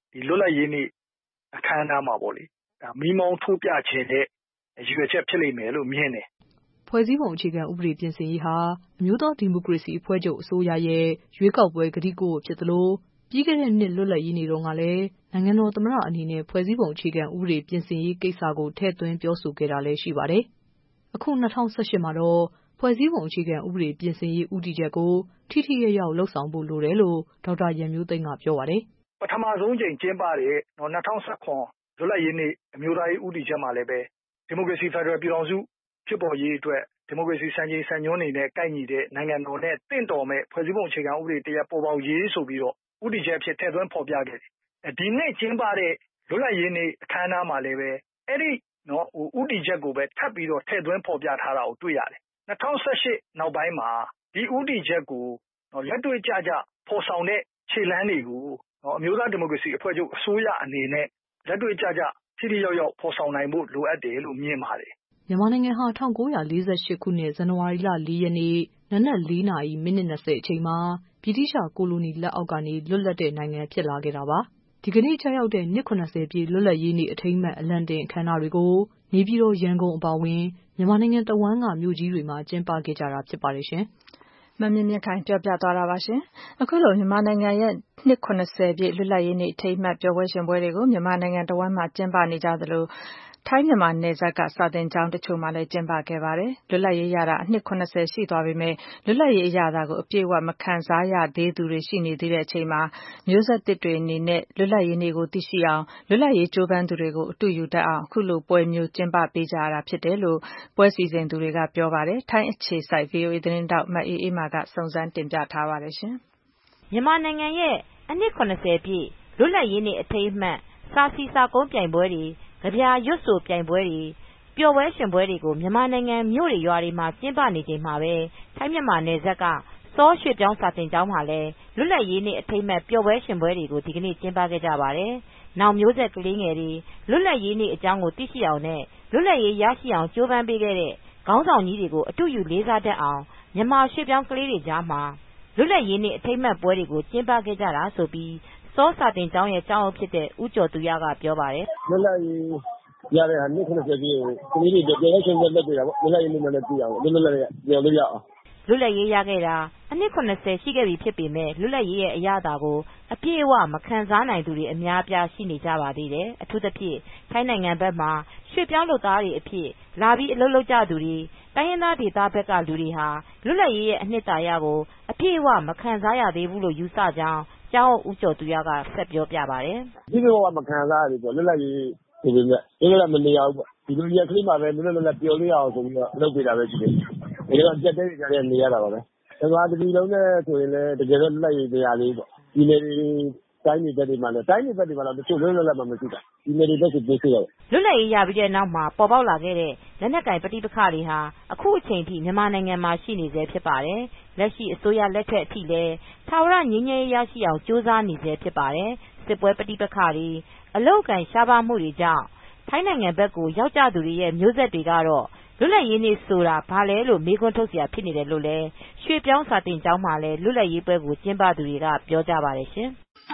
[SPEAKER 7] ဒီလွတ်လပ်ရေးနေ့အခမ်းအနားမှာပေါ့လေဒါမီးမောင်းထိုးပြခြင်းတဲ့ရည်ရွယ်ချက်ဖြစ်လိမ့်မယ်လို့မြင်တယ်
[SPEAKER 6] ဖွဲ့စည်းပုံအခြေခံဥပဒေပြင်ဆင်ရေးဟာအမျိုးသားဒီမိုကရေစီအဖွဲ့ချုပ်အစိုးရရဲ့ရွေးကောက်ပွဲကတိကဝတ်ဖြစ်သလိုပြီးခဲ့တဲ့နှစ်လွတ်လပ်ရေးနေ့တုန်းကလည်းနိုင်ငံတော်သမ္မတအနေနဲ့ဖွဲ့စည်းပုံအခြေခံဥပဒေပြင်ဆင်ရေးကိစ္စကိုထည့်သွင်းပြောဆိုခဲ့တာလည်းရှိပါတယ်။အခု၂၀၁၈မှာတော့ဖွဲ့စည်းပုံအခြေခံဥပဒေပြင်ဆင်ရေးဦးတည်ချက်ကိုထိထိရောက်ရောက်လှုပ်ဆောင်ဖို့လိုတယ်လို့ဒေါက်တာရန်မျိုးသိမ်းကပြောပါတယ်
[SPEAKER 7] ။ပထမဆုံးချိန်ကျင်းပတဲ့၂၀၁၇လွတ်လပ်ရေးနေ့အမျိုးသားရေးဦးတည်ချက်မှာလည်းပဲဒီမိုကရေစီဖက်ဒရယ်ပြည်ထောင်စုဖြစ်ပေါ်ရေးအတွက်ဒီမိုကရေစီစံချိန်စံညွှန်းတွေနဲ့ကိုက်ညီတဲ့နိုင်ငံတော်နဲ့တင့်တော်မဲ့ဖွဲ့စည်းပုံအခြေခံဥပဒေတရပ်ပေါ်ပေါက်ရေးဆိုပြီးတော့ဦးတည်ချက်အဖြစ်ထည့်သွင်းဖော်ပြခဲ့တယ်။ဒီနေ့ကျင်းပတဲ့လွတ်လပ်ရေးနေ့အခမ်းအနားမှာလည်းပဲအဲ့ဒီနော်ဟိုဦးတည်ချက်ကိုပဲထပ်ပြီးတော့ထည့်သွင်းဖော်ပြထားတာကိုတွေ့ရတယ်။၂၀၁၈နောက်ပိုင်းမှာဒီဦးတည်ချက်ကိုလက်တွေ့ကျကျဖော်ဆောင်တဲ့ခြေလှမ်းတွေကိုအမျိုးသားဒီမိုကရေစီအဖွဲ့ချုပ်အစိုးရအနေနဲ့လက်တွေ့ကျကျထိထိရောက်ရောက်ဖော်ဆောင်နိုင်ဖို့လိုအပ်တယ်လို့မြင်ပါတယ်
[SPEAKER 6] ။မြန်မာနိုင်ငံဟာ၁၉၄၈ခုနှစ်ဇန်နဝါရီလ၄ရက်နေ့နနက်၄နာရီမိနစ်၂၀အချိန်မှာဗြိတိသျှကိုလိုနီလက်အောက်ကနေလွတ်လပ်တဲ့နိုင်ငံဖြစ်လာခဲ့တာပါ။ဒီကနေ့ကျရောက်တဲ့နှစ်၇၀ပြည့်လွတ်လပ်ရေးနေ့အထိမ်းအမှတ်အလံတင်အခမ်းအနားတွေကိုနေပြည်တော်ရန်ကုန်အပါအဝင်မြန်မာနိုင်ငံတဝန်းကမြို့ကြီးတွေမှာကျင်းပခဲ့ကြတာဖြစ်ပါတယ်ရှင်
[SPEAKER 1] ။မမြင့်မြင့်ခိုင်ပြောပြသွားတာပါရှင်။အခုလိုမြန်မာနိုင်ငံရဲ့နှစ်၇၀ပြည့်လွတ်လပ်ရေးနေ့အထိမ်းအမှတ်ပျော်ပွဲရှင်ပွဲတွေကိုမြန်မာနိုင်ငံတဝန်းမှာကျင်းပနေကြသလိုထိုင်းမြန်မာနယ်စပ်ကစာသင်ကျောင်းတချို့မှာလည်းကျင်းပခဲ့ပါတယ်။လွတ်လပ်ရေးရတာအနှစ်၇၀ရှိသွားပေမဲ့လွတ်လပ်ရေးအရသာကိုအပြည့်အဝမခံစားရသေးသူတွေရှိနေသေးတဲ့အချိန်မှာမျိုးဆက်သစ်တွေအနေနဲ့လွတ်လပ်ရေးနေ့ကိုသိရှိအောင်လွတ်လပ်ရေးကြိုးပမ်းသူတွေကိုအတူယူတတ်အောင်အခုလိုပွဲမျိုးကျင်းပပေးကြရတာဖြစ်တယ်လို့ပွဲစီစဉ်သူတွေကပြောပါတယ်။ထိုင်းအခြေစိုက် ဗွီအိုအေ သတင်းထောက်မအေးအေးမာကစုံစမ်းတင်ပြထားပါတယ်ရှင်
[SPEAKER 8] ။မြန်မာနိုင်ငံရဲ့အနှစ်၇၀ပြည့်လွတ်လပ်ရေးနေ့အထိမ်းအမှတ်စာစီစာကုန်းပြိုင်ပွဲတွေကြပြရွတ်ဆိုပြိုင်ပွဲတွေပျော်ပွဲရှင်ပွဲတွေကိုမြန်မာနိုင်ငံမြို့တွေရွာတွေမှာကျင်းပနေချိန်မှာပဲထိုင်းမြန်မာနယ်စပ်ကစောရွှေပြောင်းစာသင်ကျောင်းမှာလည်းလွတ်လပ်ရေးနေ့အထိမ်းအမှတ်ပျော်ပွဲရှင်ပွဲတွေကိုဒီကနေ့ကျင်းပခဲ့ကြပါတယ်။နောက်မျိုးဆက်ကလေးငယ်တွေလွတ်လပ်ရေးနေ့အကြောင်းကိုသိရှိအောင်နဲ့လွတ်လပ်ရေးရရှိအောင်ကြိုးပမ်းပေးခဲ့တဲ့ခေါင်းဆောင်ကြီးတွေကိုအတူယူလေးစားတတ်အောင်မြန်မာရွှေပြောင်းကလေးတွေကြားမှာလွတ်လပ်ရေးနေ့အထိမ်းအမှတ်ပွဲတွေကိုကျင်းပခဲ့ကြတာဆိုပြီးစောစာသင်ကျောင်းရဲ့ကျောင်းအုပ်ဖြစ်တဲ့ဦးကျော်သူရကပြောပါတယ်
[SPEAKER 9] ။လွတ်လပ်ရေးရတဲ့ဟာနှစ်၇၀ပြည့်ကိုကလေးတွေပြောင်းရှင်သက်တွေ့တာပေါ့လွတ်လပ်ရေးနေ့နဲ့တွေ့အောင်လွတ်လပ်ရေးပြောင်းလို့ရအောင်
[SPEAKER 8] လွတ်လပ်ရေးရခဲ့တာအနှစ်၇၀ရှိခဲ့ပြီဖြစ်ပေမဲ့လွတ်လပ်ရေးရဲ့အရသာကိုအပြည့်အဝမခံစားနိုင်သူတွေအများအပြားရှိနေကြပါသေးတယ်။အထူးသဖြင့်ထိုင်းနိုင်ငံဘက်မှာရွှေ့ပြောင်းလုပ်သားတွေအဖြစ်လာပြီးအလုပ်လုပ်ကြသူတွေတိုင်းရင်းသားဒေသဘက်ကလူတွေဟာလွတ်လပ်ရေးရဲ့အနှစ်သာရကိုအပြည့်အဝမခံစားရသေးဘူးလို့ယူဆကြောင်းကျောင်းဦးကျော်သူရကဆက်ပြောပြပါတယ်
[SPEAKER 9] ။ဒီလိုကမခံစားရသေးဘူးလွတ်လပ်ရေးဒီလိုနဲ့လွတ်လပ်မနေရဘူးပေါ့ဒီလိုရကလေးမှာပဲလွတ်လပ်ပျော်လို့ရအောင်ဆိုပြီးတော့လုပ်ပေးတာပဲရှိတယ်။ဒီတော့ကြက်တဲ့ကြတဲ့နေရတာပါပဲ။ဒါကဒီလုံးနဲ့ဆိုရင်လည်းတကယ်တော့လွတ်လပ်ရေးနေရာလေးပေါ့ဒီနေတိုင်းနေသက်တွေမှာလည်းတိုင်းနေသက်တွေမှာတော့တချို့လွတ်လပ်မှမရှိတာဒီနေတွေသက်ကိုပြေးစေရတယ်
[SPEAKER 8] လွတ်လပ်ရေးရပြီးတဲ့နောက်မှာပေါ်ပေါက်လာခဲ့တဲ့လက်နက်ကင်ပဋိပက္ခတွေဟာအခုအချိန်ထိမြန်မာနိုင်ငံမှာရှိနေဆဲဖြစ်ပါတယ်လက်ရှိအစိုးရလက်ထက်အထိလည်းထာဝရငြိမ်းချမ်းရေးရရှိအောင်ကြိုးစားနေဆဲဖြစ်ပါတယ်စစ်ပွဲပဋိပက္ခတွေအလုတ်ကန်ရှားပါမှုတွေကြောင့်ထိုင်းနိုင်ငံဘက်ကိုရောက်ကြသူတွေရဲ့မျိုးဆက်တွေကတော့လွတ်လပ်ရေးနေ့ဆိုတာဘာလဲလို့မေးခွန်းထုတ်เสียဖြစ်နေတယ်လို့လည်းရွှေပြောင်းစာတင်ကျောင်းမှာလည်းလွတ်လပ်ရေးပွဲကိုကျင်းပသူတွေကပြောကြပါတယ်ရှင်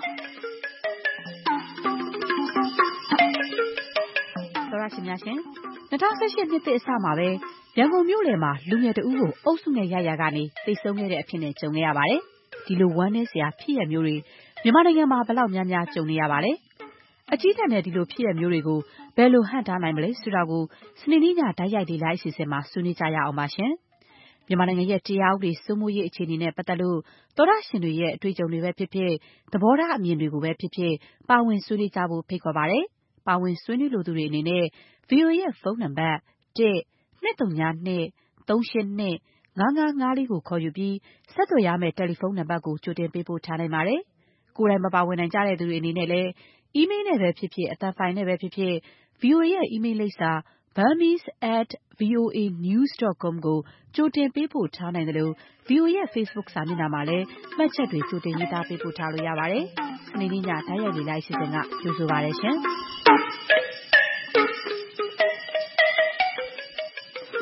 [SPEAKER 4] သောရရှင်များရှင်၂၀၁၈နှစ်သစ်အစမှာပဲရန်ကုန်မြို့လယ်မှာလူငယ်တဦးကိုအုပ်စုနဲ့ရရကနေသိဆုံးခဲ့တဲ့အဖြစ်နဲ့ကြုံခဲ့ရပါတယ်ဒီလိုဝမ်းနည်းစရာဖြစ်ရမျိုးတွေမြန်မာနိုင်ငံမှာဘယ်လောက်များများကြုံနေရပါလဲအကြီးတန်းတဲ့ဒီလိုဖြစ်ရမျိုးတွေကိုဘယ်လိုဟန့်တားနိုင်မလဲဆိုတာကိုစနေနေ့ညတိုက်ရိုက်လေးလိုက်အစီအစဉ်မှာဆွေးနွေးကြရအောင်ပါရှင်မြန်မာနိုင်ငံရဲ့တရားဥပဒေစိုးမိုးရေးအခြေအနေနဲ့ပတ်သက်လို့သောရရှင်တွေရဲ့အတွေ့အကြုံတွေပဲဖြစ်ဖြစ်သဘောထားအမြင်တွေကိုပဲဖြစ်ဖြစ်ပါဝင်ဆွေးနွေးကြဖို့ဖိတ်ခေါ်ပါတယ်ပါဝင်ဆွေးနွေးလိုသူတွေအနေနဲ့ ဗွီအိုအေ ရဲ့ဖုန်းနံပါတ်တစ် ၂၀၂ ၂ ၃၈၂ ၅၅၅၄ကိုခေါ်ယူပြီးဆက်သွယ်ရမယ့်တယ်လီဖုန်းနံပါတ်ကိုကြိုတင်ပေးပို့ထားနိုင်ပါတယ်။ကိုယ်တိုင်မပါဝင်နိုင်ကြတဲ့သူတွေအနေနဲ့လည်းအီးမေးလ်နဲ့ပဲဖြစ်ဖြစ်အသံဖိုင်နဲ့ပဲဖြစ်ဖြစ် ဗွီအိုအေ ရဲ့အီးမေးလ်လိပ်စာ burmese at voa news dot com ကိုကြိုတင်ပေးပို့ထားနိုင်တယ်လို့ ဗွီအိုအေ ရဲ့ Facebook စာမျက်နှာမှာလည်းမှတ်ချက်တွေကြိုတင်ရေးသားပေးပို့ထားလို့ရပါတယ်။စနေနေ့ညတိုက်ရိုက်လေးလိုက်အစီအစဉ်ကကြိုဆိုပါရရှင်။
[SPEAKER 1] ဒု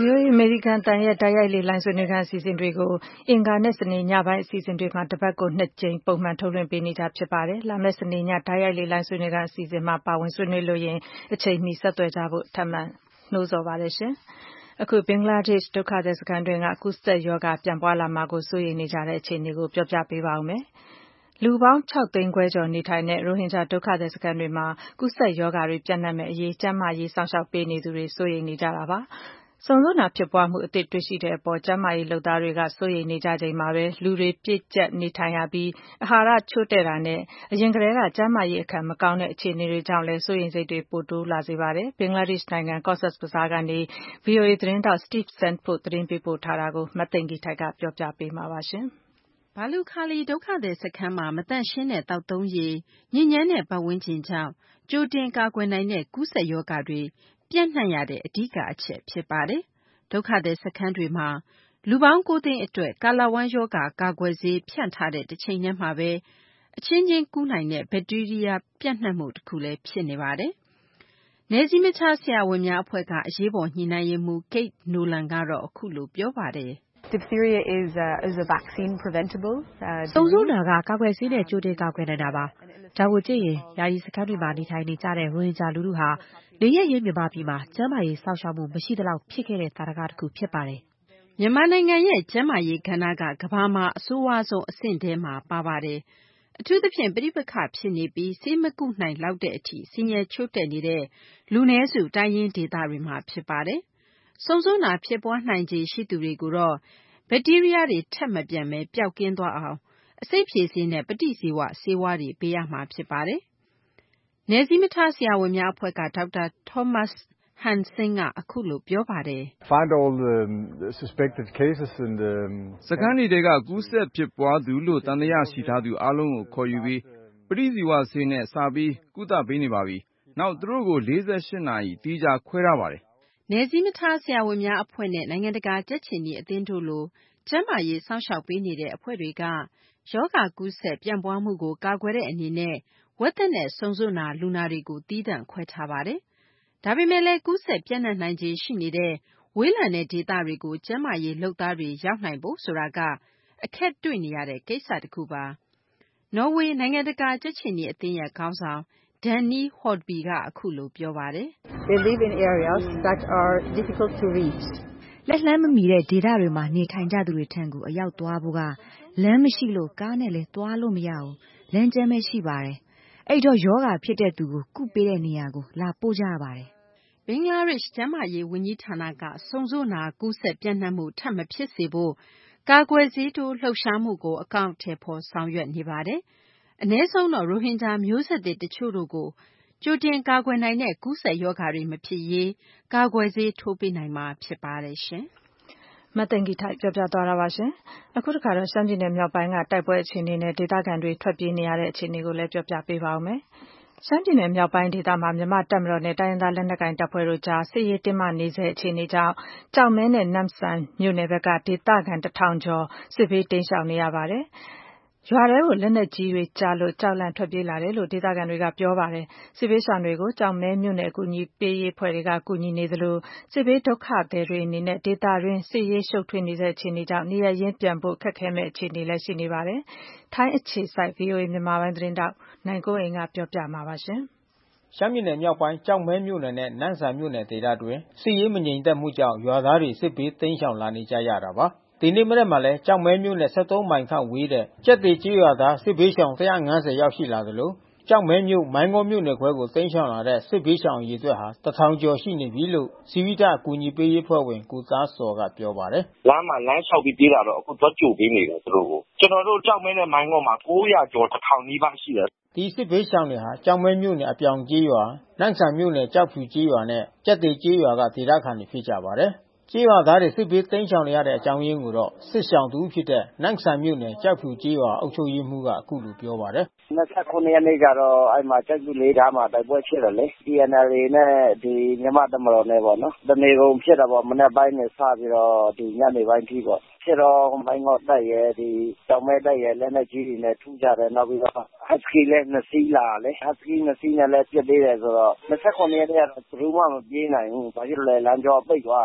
[SPEAKER 1] V O A အမေရိကန်အသံရဲ့တိုက်ရိုက်လေလှိုင်းဆွေးနွေးခန်းအစီအစဉ်တွေကိုအင်္ဂါနဲ့စနေညပိုင်းအစီအစဉ်တွေမှာတပတ်ကိုနှစ်ကြိမ်ပုံမှန်ထုတ်လွှင့်ပေးနေကြဖြစ်ပါတယ်။လာမယ့်စနေညတိုက်ရိုက်လေလှိုင်းဆွေးနွေးခန်းအစီအစဉ်မှာပါဝင်ဆွေးနွေးလိုရင်အချိန်မီဆက်သွယ်ကြဖို့ထပ်မံနှိုးဆော်ပါတယ်ရှင်။အခုဘင်္ဂလားဒေ့ရှ်ဒုက္ခသည်စခန်းတွင်းကကူးစက်ရောဂါပြန့်ပွားလာမှာကိုစိုးရိမ်နေကြတဲ့အခြေအနေကိုပြောပြပေးပါဦးမယ်။လူပေါင်း၆သိန်းခွဲကျော်နေထိုင်တဲ့ရိုဟင်ဂျာဒုက္ခသည်စခန်းတွေမှာကူးစက်ရောဂါတွေပြန့်နှံ့မဲ့အရေးကျန်းမာရေးစောင့်ရှောက်ပေးနေသူတွေစိုးရိမ်နေကြတာပါ။စုံစမ်းတာဖြစ်ပွားမှုအသစ်တွေ့ရှိတဲ့အပေါ်ကျန်းမာရေးလုပ်သားတွေကစိုးရိမ်နေကြချိန်မှာပဲလူတွေပြည့်ကျပ်နေထိုင်ရပြီးအာဟာရချို့တဲ့တာနဲ့အရင်ကတည်းကကျန်းမာရေးအခက်မကောင်းတဲ့အခြေအနေတွေကြောင့်လည်းစိုးရိမ်စိတ်တွေပိုတိုးလာစေပါတယ်။ဘင်္ဂလားဒေ့ရှ်နိုင်ငံ Cox's Bazar ကနေ V O A သတင်းထောက် Steve Sandford သတင်းပေးပို့ထားတာကိုမသိင်္ဂီထိုက်ကပြောပြပေးမှာပါရှင်
[SPEAKER 10] ။ဘာလူခါလီဒုက္ခသည်စခန်းမှာမတန့်ရှင်းတဲ့တောက်သုံးရေညဉ့်ညမ်းတဲ့ပတ်ဝန်းကျင်ကြောင့်ကြိုတင်ကာကွယ်နိုင်တဲ့ကူးစက်ရောဂါတွေပြန့်နှံ့ရတဲ့အဓိကအချက်ဖြစ်ပါတယ်။ဒုက္ခသည်စခန်းတွေမှာလူပေါင်းကိုးသိန်းအတွက်ကာလဝမ်းရောဂါကာကွယ်ဆေးဖြန့်ထားတဲ့တစ်ချိန်တည်းမှာပဲအချင်းချင်းကူးနိုင်တဲ့ဘက်တီးရီးယားပြန့်နှံ့မှုတစ်ခုလည်းဖြစ်နေပါတယ်။နယ်စည်းမခြားဆရာဝန်များအဖွဲ့ကအရေးပေါ်ညှိနှိုင်းရေးမှူး Kate Nolan ကတော့အခုလိုပြောပါတယ်။
[SPEAKER 11] Diphtheria is a, is a vaccine preventable. စုံစုံနာကကာကွယ်ဆေးနဲ့ကြိုတင်ကာကွယ်နိုင်တာပါ။ဒါကိုကြည့်ရင်ယာယီစခန်းတွေမှာနေထိုင်နေကြတဲ့ရိုဟင်ဂျာလူထုဟာနေရရင်းမြန်မာပြည်မှာကျန်းမာရေးစောင့်ရှောက်မှုမရှိသလောက်ဖြစ်ခဲ့တဲ့သာဓကတစ်ခုဖြစ်ပါတယ်
[SPEAKER 10] ။မြန်မာနိုင်ငံရဲ့ကျန်းမာရေးကဏ္ဍကကမ္ဘာမှာအဆိုးဝါးဆုံးအဆင့်ထဲမှာပါပါတယ်။အထူးသဖြင့်ပြိပက္ခဖြစ်နေပြီးဆေးမကုနိုင်လောက်တဲ့အထိဆင်းရဲချို့တဲ့နေတဲ့လူနည်းစုတိုင်းရင်းဒေသတွေမှာဖြစ်ပါတယ်။စုံစုံနာဖြစ်ပွားနိုင်ခြေရှိသူတွေကိုတော့ဘက်တီးရီးယားတွေထပ်မပြန့်ပဲပျောက်ကင်းသွားအောင်အစိတ်ဖြေဆေးနဲ့ပဋိဇီဝဆေးဝါးတွေပေးရမှာဖြစ်ပါတယ်။နယ်စည်းမခြားဆရာဝန်များအဖွဲ့ကဒေါက်တာ Thomas Hansen ကအခုလိုပြောပါတယ်။
[SPEAKER 12] Find all the suspected cases in the
[SPEAKER 13] စခန်းတွေကကူးစက်ဖြစ်ပွားသူလို့တန်တရားရှိထားသူအားလုံးကိုခေါ်ယူပြီးပဋိဇီဝဆေးနဲ့စပြီးကုသပေးနေပါပြီ။နောက်သူတို့ကိုလေးရှစ်နာရီတီးခြားခွဲထားပါတယ်
[SPEAKER 10] ။နယ်စည်းမခြားဆရာဝန်များအဖွဲ့နဲ့နိုင်ငံတကာကြက်ခြေနီအသင်းတို့လိုကျန်းမာရေးစောင့်ရှောက်ပေးနေတဲ့အဖွဲ့တွေကရောဂါကူးစက်ပြန့်ပွားမှုကိုကာကွယ်တဲ့အနေနဲ့ဝက်သက်နဲ့စုံစုံနာလူနာတွေကိုသီးသန့်ခွဲထားပါတယ်။ဒါပေမဲ့လည်းကူးစက်ပြန့်နှံ့နိုင်ခြေရှိနေတဲ့ဝေးလံတဲ့ဒေသတွေကိုကျန်းမာရေးလုပ်သားတွေရောက်နိုင်ဖို့ဆိုတာကအခက်တွေ့နေရတဲ့ကိစ္စတစ်ခုပါ။နော်ဝေနိုင်ငံတကာကြက်ခြေနီအသင်းရဲ့ခေါင်းဆောင် Danny Hodby ကအခုလိုပြောပါတယ်။
[SPEAKER 11] They live in areas that are difficult to reach. လက်လှမ်းမမီတဲ့ဒေသတွေမှာနေထိုင်ကြသူတွေထံကိုအရောက်သွားဖို့ကလမ်းမရှိလို့ကားနဲ့လည်းသွားလို့မရဘူး။လမ်းကျမ်းပဲရှိပါတယ်။အဲ့တော့ယောဂါဖြစ်တဲ့သူကိုကုပေးတဲ့နေရာကိုလာပို့ကြရပါတယ်
[SPEAKER 10] ။ဘင်္ဂလားဒေ့ရှ်ကျန်းမာရေးဝန်ကြီးဌာနကစုံစုံနာကူးစက်ပြန့်နှံ့မှုထပ်မဖြစ်စေဖို့ကာကွယ်ဆေးထိုးလှုပ်ရှားမှုကိုအကောင့်ထဲပေါ်ဆောင်ရွက်နေပါတယ်။အနည်းဆုံးတော့ရိုဟင်ဂျာမျိုးဆက်တွေတချို့တို့ကိုကြိုတင်ကာကွယ်နိုင်တဲ့ကူးစက်ရောဂါတွေမဖြစ်ရေးကာကွယ်ဆေးထိုးပေးနိုင်မှာဖြစ်ပါတယ်ရှင်
[SPEAKER 1] ။မသိင်္ဂီထိုက်ပြောပြသွားတာပါရှင်။အခုတစ်ခါတော့ရှမ်းပြည်နယ်မြောက်ပိုင်းကတိုက်ပွဲအခြေအနေနဲ့ဒေသခံတွေထွက်ပြေးနေရတဲ့အခြေအနေကိုလည်းပြောပြပေးပါဦးမယ်။ရှမ်းပြည်နယ်မြောက်ပိုင်းဒေသမှာမြန်မာတပ်မတော်နဲ့တိုင်းရင်းသားလက်နက်ကိုင်တပ်ဖွဲ့တို့ကြားစစ်ရေးတင်းမာနေဆဲအခြေအနေကြောင့်ကြောက်မဲနဲ့နမ်ဆန်မြို့နယ်ဘက်ကဒေသခံတစ်ထောင်ကျော်စစ်ဘေးတိမ်းရှောင်နေရပါတယ်။ရွာထဲကိုလက်နက်ကြီးတွေကျလို့ကြောက်လန့်ထွက်ပြေးလာတယ်လို့ဒေသခံတွေကပြောပါတယ်။စစ်ဘေးရှောင်တွေကိုကြောက်မဲမြို့နယ်အကူအညီပေးရေးအဖွဲ့တွေကကူညီနေသလိုစစ်ဘေးဒုက္ခသည်တွေအနေနဲ့ဒေသတွင်းစစ်ရေးရှုပ်ထွေးနေတဲ့အခြေအနေကြောင့်နေရရင်းပြန်ဖို့ခက်ခဲမဲ့အခြေအနေလည်းရှိနေပါတယ်။ထိုင်းအခြေစိုက် V O A မြန်မာပိုင်းသတင်းတောက်နိုင်ကိုအိမ်ကပြောပြမှာပါရှင်
[SPEAKER 14] ။ရှမ်းပြည်နယ်မြောက်ပိုင်းကြောက်မဲမြို့နယ်နဲ့နန့်ဆန်မြို့နယ်ဒေသတွင်းစစ်ရေးမငြိမ်သက်မှုကြောင့်ရွာသားတွေစစ်ဘေးတိမ်းရှောင်လာနေကြရတာပါ။ဒီနေ့မနက်မှာလဲကြောက်မဲမြို့နယ်ဆယ့်သုံးမိုင်ခန့်ဝေးတဲ့ကြက်တေကျေးရွာသားစစ်ဘေးရှောင်တစ်ရာငါးဆယ်ရောက်ရှိလာသလိုကြောက်မဲမြို့မိုင်းငေါမြို့နယ်ခွဲကိုတိမ်းရှောင်လာတဲ့စစ်ဘေးရှောင်အရေအတွက်ဟာတစ်ထောင်ကျော်ရှိနေပြီလို့စီဝိတအကူအညီပေးရေးအဖွဲ့ဝင်ကိုသားစော်ကပြောပါတယ်
[SPEAKER 15] ။လမ်းမှာလမ်းလျှောက်ပြီးပြေးတာတော့အခုတော့ကြိုပေးနေတယ်သူတို့ကိုကျွန်တော်တို့ကြောက်မဲနဲ့မိုင်းငေါမှာကိုးရာကျော်တစ်ထောင်နီးပါးရှိတယ်
[SPEAKER 14] ။ဒီစစ်ဘေးရှောင်တွေဟာကြောက်မဲမြို့နယ်အပြောင်ကျေးရွာနန့်ဆန်မြို့နယ်ကြောက်ဖြူကျေးရွာနဲ့ကြက်တေကျေးရွာကဒေသခံတွေဖြစ်ကြပါတယ်။ကျေးရွာသားတွေစစ်ဘေးတိမ်းရှောင်နေရတဲ့အကြောင်းရင်းကိုတော့စစ်ရှောင်သူဖြစ်တဲ့နန့်ဆန်မြို့နယ်ကြောက်ဖြူကျေးရွာအုပ်ချုပ်ရေးမှူးကအခုလိုပြောပါတယ်
[SPEAKER 16] ။၂၇ရက်နေ့ကတော့အဲ့မှာကြောက်ဖြူလေးဓာတ်မှာတိုက်ပွဲဖြစ်တယ်လေ T N L A နဲ့ဒီမြန်မာတပ်မတော်နဲ့ပေါ့နော်။တနေကုန်ဖြစ်တာပေါ့မနေ့ပိုင်းနဲ့စပြီးတော့ဒီညနေပိုင်းထိပေါ့ဖြစ်တော့မိုင်းငေါတက်ရဲ့ဒီကြောက်မဲတက်ရဲ့လက်နက်ကြီးတွေနဲ့ထူးကြတယ်နောက်ပြီးတော့ Husky လည်းနှစ်စီးလာလေ Husky နှစ်စီးနဲ့လည်းပြစ်သေးတယ်ဆိုတော့၂၇ရက်နေ့ကတော့ဘယ်သူမှမပြေးနိုင်ဘူးဘာဖြစ်လို့လဲလမ်းကြောပိတ်သွားတယ်လေရွာ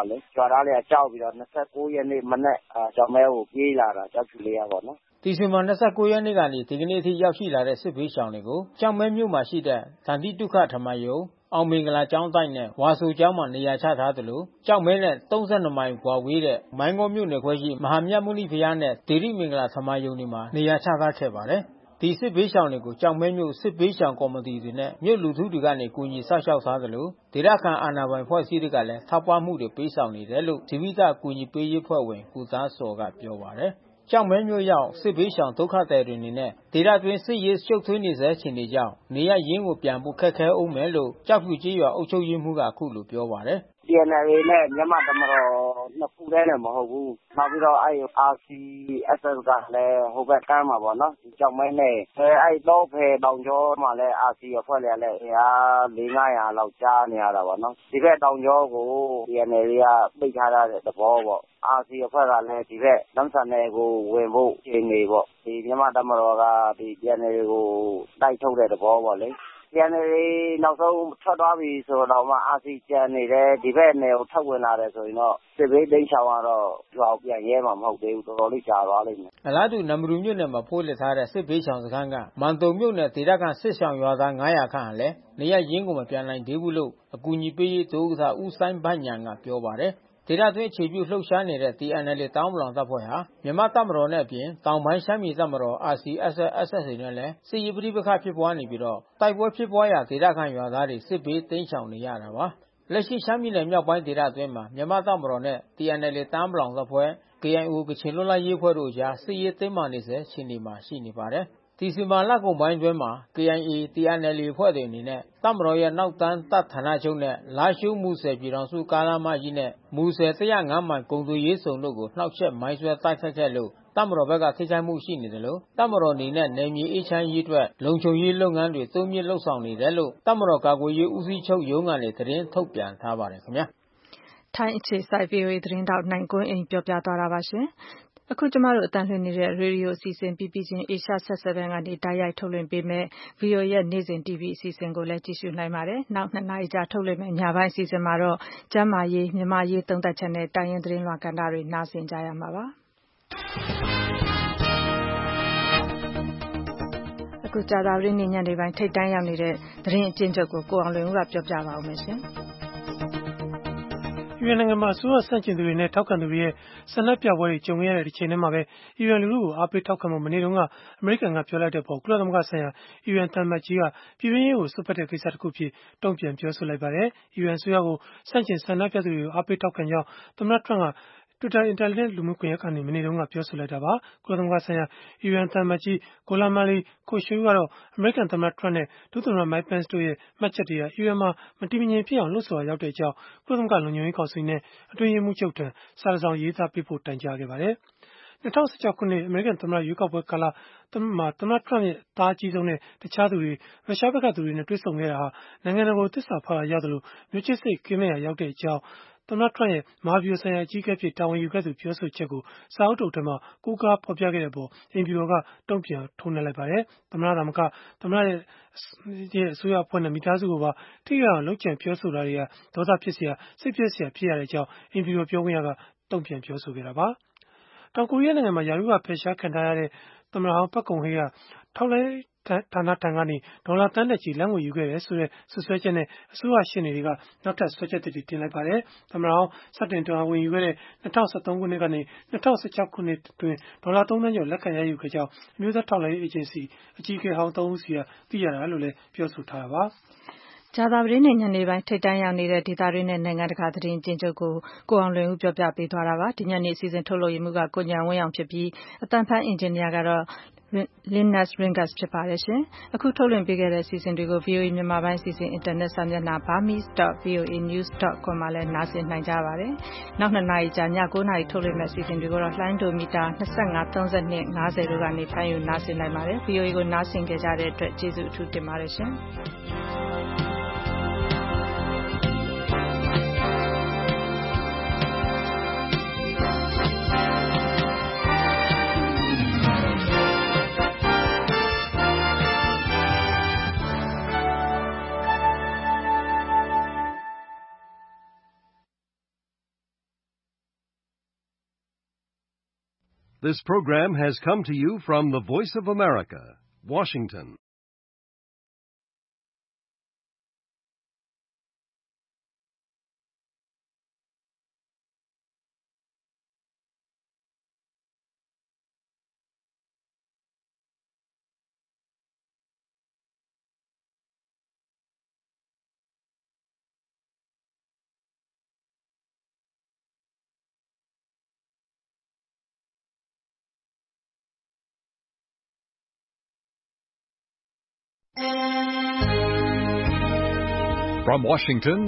[SPEAKER 16] သားတွေကကြောက်ပြီးတော့၂၉ရက်နေ့မနက်ကျောက်မဲကိုပြေးလာတာကျောက်ဖြူလေးကပေါ့နော်
[SPEAKER 14] ဒီဇင်ဘာ၂၉ရက်နေ့ကနေဒီကနေ့အထိရောက်ရှိလာတဲ့စစ်ဘေးရှောင်တွေကိုကျောက်မဲမြို့မှာရှိတဲ့ဂန္ဓိတုခဓမ္မယုံအောင်မင်္ဂလာကျောင်းတိုက်နဲ့ဝါဆိုကျောင်းမှာနေရာချထားသလိုကျောက်မဲနဲ့၃၂မိုင်ကွာဝေးတဲ့မိုင်းငေါမြို့နယ်ခွဲရှိမဟာမြတ်မုနိဘုရားနဲ့ဒေရိမင်္ဂလာဓမ္မယုံတွေမှာနေရာချထားခဲ့ပါတယ်ဒီစစ်ဘေးရှောင်တွေကိုကြောင်မဲမြို့စစ်ဘေးရှောင်ကော်မတီတွေနဲ့မြို့လူထုတွေကနေကူညီဆောက်ရှောက်ထားသလိုဒေသခံအာဏာပိုင်ဖွဲ့စည်းတွေကလည်းထောက်ပံ့မှုတွေပေးဆောင်နေတယ်လို့ဒီမိသားကူညီပေးရေးဖွဲ့ဝင်ကုသားစော်ကပြောပါတယ်ကြောင်မဲမြို့ရောက်စစ်ဘေးရှောင်ဒုက္ခသည်တွေအနေနဲ့ဒေသတွင်းစစ်ရေးရှုပ်ထွေးနေစေခြင်းတွေကြောင့်နေရရင်းကိုပြန်ဖို့ခက်ခဲအောင်မယ်လို့ကြောက်ဖြူကြီးရွာအုပ်ချုပ်ရေးမှူးကအခုလိုပြောပါတယ်
[SPEAKER 16] T N L A နဲ့မြန်မာတမတော်နှစ်ခုတည်းနဲ့မဟုတ်ဘူးနောက်ပြီးတော့အဲ R C S S ကလည်းဟိုဘက်ကမ်းမှာပေါ့နော်ကြောက်မဲနဲ့အဲအဲတော့ဖယ်တောင်ကျောမှာလည်း R C အဖွဲ့လည်းလည်းအင်အား၄၅၀၀လောက်ကြားနေရတာပေါ့နော်ဒီဘက်တောင်ကျောကို T N L A ကပိတ်ထားတဲ့သဘောပေါ့ R C အဖွဲ့ကလည်းဒီဘက်လမ်းဆန်တွေကိုဝင်ဖို့ချိန်နေပေါ့ဒီမြန်မာတမတော်ကဒီ T N L A ကိုတိုက်ထုတ်တဲ့သဘောပေါ့လေ T N L A နောက်ဆုံးထွက်သွားပြီဆိုတော့မှ R C ကျန်နေတယ်ဒီဘက်နယ်ကိုထောက်ဝင်လာတယ်ဆိုရင်တော့စစ်ဘေးတိမ်းရှောင်ကတော့ရွာပြန်ရဲမှာမဟုတ်သေးဘူးတော်တော်လေးကြာသွားလိမ့်မယ်
[SPEAKER 14] အလားတူနမရူမြို့နယ်မှာဖိုးလက်ထားတဲ့စစ်ဘေးရှောင်စခန်းကမန်တုံမြို့နယ်ဒေသခံစစ်ရှောင်ရွာသား၅၀၀ခန့်ဟာလည်းနေရရင်းကိုမပြန်နိုင်သေးဘူးလို့အကူအညီပေးရေးဒုဥက္ကဋ္ဌဦးစိုင်းဘညံကပြောပါတယ်ဒေသတွင်းအခြေပြုလှုပ်ရှားနေတဲ့ T N L A တောင်းပလောင်တပ်ဖွဲ့ဟာမြန်မာတပ်မတော်နဲ့အပြင်တောင်ပိုင်းရှမ်းပြည်တပ်မတော် R C S S S တွေနဲ့လည်းစစ်ရေးပဋိပက္ခဖြစ်ပွားနေပြီးတော့တိုက်ပွဲဖြစ်ပွားရာဒေသခံရွာသားတွေစစ်ဘေးတိမ်းရှောင်နေရတာပါလက်ရှိရှမ်းပြည်နယ်မြောက်ပိုင်းဒေသအတွင်းမှာမြန်မာတပ်မတော်နဲ့ T N L A တောင်းပလောင်တပ်ဖွဲ့ K I O ကချင်လွတ်လပ်ရေးအဖွဲ့တို့အကြားစစ်ရေးတင်းမာနေစေခြေနေမှာရှိနေပါတယ်ဒီဇင်ဘာလကုန်ပိုင်းအတွင်းမှာ K I A T N L A အဖွဲ့တွေအနေနဲ့တပ်မတော်ရဲ့နောက်တန်းတပ်ဌာနချုပ်နဲ့လားရှိုးမူဆယ်ပြည်တော်စုကားလမ်းမကြီးနဲ့မူဆယ်၁၀၅မိုင်ကုန်သွယ်ရေးစုံတို့ကိုနှောက်ယှက်မိုင်းဆွဲတိုက်ခိုက်ခဲ့လို့တပ်မတော်ဘက်ကထိခိုက်မှုရှိနေတယ်လို့တပ်မတော်အနေနဲ့နယ်မြေအေးချမ်းရေးအတွက်လုံခြုံရေးလုပ်ငန်းတွေတိုးမြင့်လုပ်ဆောင်နေတယ်လို့တပ်မတော်ကာကွယ်ရေးဦးစီးချုပ်ရုံးကနေသတင်းထုတ်ပြန်ထားပါတယ်ခင်ဗျာ
[SPEAKER 1] ထိုင်းအခြေစိုက် V O A သတင်းတောက်နိုင်ကွန်းအိမ်ပြောပြသွားတာပါရှင်အခုကျမတို့အတန်းလွှင့်နေတဲ့ရေဒီယိုအစီအစဉ်ပြီးပြီးချင်း Asia Set 7ကနေတိုက်ရိုက်ထုတ်လွှင့်ပေးမယ် V O A ရဲ့နေ့စဉ် T V အစီအစဉ်ကိုလည်းကြည့်ရှုနိုင်ပါတယ်နောက်နှစ်နာရီကြာထုတ်လွှင့်မယ်ညပိုင်းအစီအစဉ်မှာတော့ကျမ်းမာရေးမြန်မာရေးသုံးသပ်ချက်နဲ့တိုင်းရင်းသတင်းလွှာကဏ္ဍတွေနားဆင်ကြရမှာပါအခုကြာသပတေးနေ့ညနေပိုင်းထိပ်တန်းရောက်နေတဲ့သတင်းအကျဉ်းချုပ်ကိုကိုအောင်လွင်ဦးကပြောပြပါဦးမယ်ရှင်
[SPEAKER 2] အီရန်နိုင်ငံမှာအစိုးရဆန့်ကျင်သူတွေနဲ့ထောက်ခံသူတွေရဲ့ဆန္ဒပြပွဲတွေကြုံရတဲ့ဒီချိန်ထဲမှာပဲအီရန်လူထုကိုအားပေးထောက်ခံမှုမနေ့တုန်းကအမေရိကန်ကပြောလိုက်တဲ့ပေါ်ကုလသမဂ္ဂဆိုင်ရာအီရန်သံအမတ်ကြီးကပြည်တွင်းရေးကိုစွက်ဖက်တဲ့ကိစ္စတစ်ခုဖြစ်တုံ့ပြန်ပြောဆိုလိုက်ပါတယ်။အီရန်အစိုးရကိုဆန့်ကျင်ဆန္ဒပြသူတွေကိုအားပေးထောက်ခံကြောင်းသမ္မတထရမ့်ကTwitter အင်တာနက်လူမှုကွန်ရက်ကနေမနေ့တုန်းကပြောဆိုလိုက်တာပါ။ကုလသမဂ္ဂဆိုင်ရာအီရန်သံအမတ်ကြီး Gholam Ali Khoshroo ကတော့အမေရိကန်သမ္မတထရမ့်နဲ့ဒုသမ္မတ Mike Pence တို့ရဲ့မှတ်ချက်တွေဟာအီရန်မှာမတည်မငြိမ်ဖြစ်အောင်လှုံ့ဆော်ရောက်တဲ့အကြောင်းကုလသမဂ္ဂလုံခြုံရေးကောင်စီနဲ့အတွင်းရေးမှူးချုပ်ထံစာတစ်စောင်ရေးသားပေးပို့တိုင်ကြားခဲ့ပါတယ်။၂၀၁၆ခုနှစ်အမေရိကန်သမ္မတရွေးကောက်ပွဲကာလမှာသမ္မတထရမ့်ရဲ့သားအကြီးဆုံးနဲ့တခြားသူတွေရုရှားဘက်ကသူတွေနဲ့တွေ့ဆုံခဲ့တာဟာနိုင်ငံတော်ကိုသစ္စာဖောက်ရာရောက်တယ်လို့မျိုးချစ်စိတ်ကင်းမဲ့ရာရောက်တဲ့အကြောင်းသမ္မတထရမ့်ရဲ့မဟာဗျူဟာဆိုင်ရာအကြီးအကဲဖြစ်တာဝန်ယူခဲ့သူပြောဆိုချက်ကိုစာအုပ်တုပ်ထဲမှာကိုးကားဖော်ပြခဲ့တဲ့ပေါ်အိမ်ဖြူတော်ကတုံ့ပြန်ထိုးနှက်လိုက်ပါတယ်။သမ္မတသာမကသမ္မတရဲ့အစိုးရအဖွဲ့နဲ့မိသားစုကိုပါထိရအောင်လုပ်ကြံပြောဆိုတာတွေကဒေါသဖြစ်စရာစိတ်ပြည့်စရာဖြစ်ရတဲ့အကြောင်းအိမ်ဖြူတော်ပြောခွင့်ရကတုံ့ပြန်ပြောဆိုခဲ့တာပါ။တောင်ကိုရီးယားနိုင်ငံမှာယာရုကဖယ်ရှားခံထားရတဲ့သမ္မတဟောင်းပတ်ကုံဟေးကထောက်လိုင်းဌာနထံကနေဒေါ်လာသန်းနဲ့ချီလမ်းငွေယူခဲ့တယ်ဆိုတဲ့ဆွဆွဲချက်နဲ့အစိုးရရှေ့နေတွေကနောက်ထပ်ဆွဲချက်တွေတင်လိုက်ပါတယ်။သမ္မတဟောင်းစတင်တာဝန်ယူခဲ့တဲ့၂၀၁၃ခုနှစ်ကနေ၂၀၁၆ခုနှစ်အတွင်းဒေါ်လာသုံးသန်းကျော်လက်ခံရယူခဲ့ကြောင်းအမျိုးသားထောက်လိုင်းအေဂျင်စီအကြီးအကဲဟောင်းသုံးဦးစီကသိရတာလို့လည်းပြောဆိုထားတာပါ
[SPEAKER 1] ။ကြာသပတေးနေ့ညနေပိုင်းထိပ်တန်းရောက်နေတဲ့ဒေသတွင်းနဲ့နိုင်ငံတကာသတင်းအကျဉ်းချုပ်ကိုကိုအောင်လွင်ဦးပြောပြပေးသွားတာပါဒီညနေအစီအစဉ်ထုတ်လွှင့်ရမှုကကိုညံဝင်းအောင်ဖြစ်ပြီးအတန်ဖန်အင်ဂျင်နီယာကတော့ Linus Ringus ဖြစ်ပါတယ်ရှင်အခုထုတ်လွှင့်ပေးခဲ့တဲ့အစီအစဉ်တွေကို V O A မြန်မာပိုင်းအစီအစဉ်အင်တာနက်စာမျက်နှာ burmese dot voa news dot com မှာလည်းနားဆင်နိုင်ကြပါတယ်နောက်နှစ်နာရီကြာည၉နာရီထုတ်လွှင့်မယ့်အစီအစဉ်တွေကိုတော့လှိုင်းဒိုမီတာ၂၅ ၃၂ ၅၀တို့ကနေဖမ်းယူနားဆင်နိုင်ပါတယ် V O A ကိုနားဆင်ကြတဲ့အတွက်ကျေးဇူးအထူးတင်ပါတယ်ရှင်
[SPEAKER 17] This program has come to you from the Voice of America, Washington. From Washington,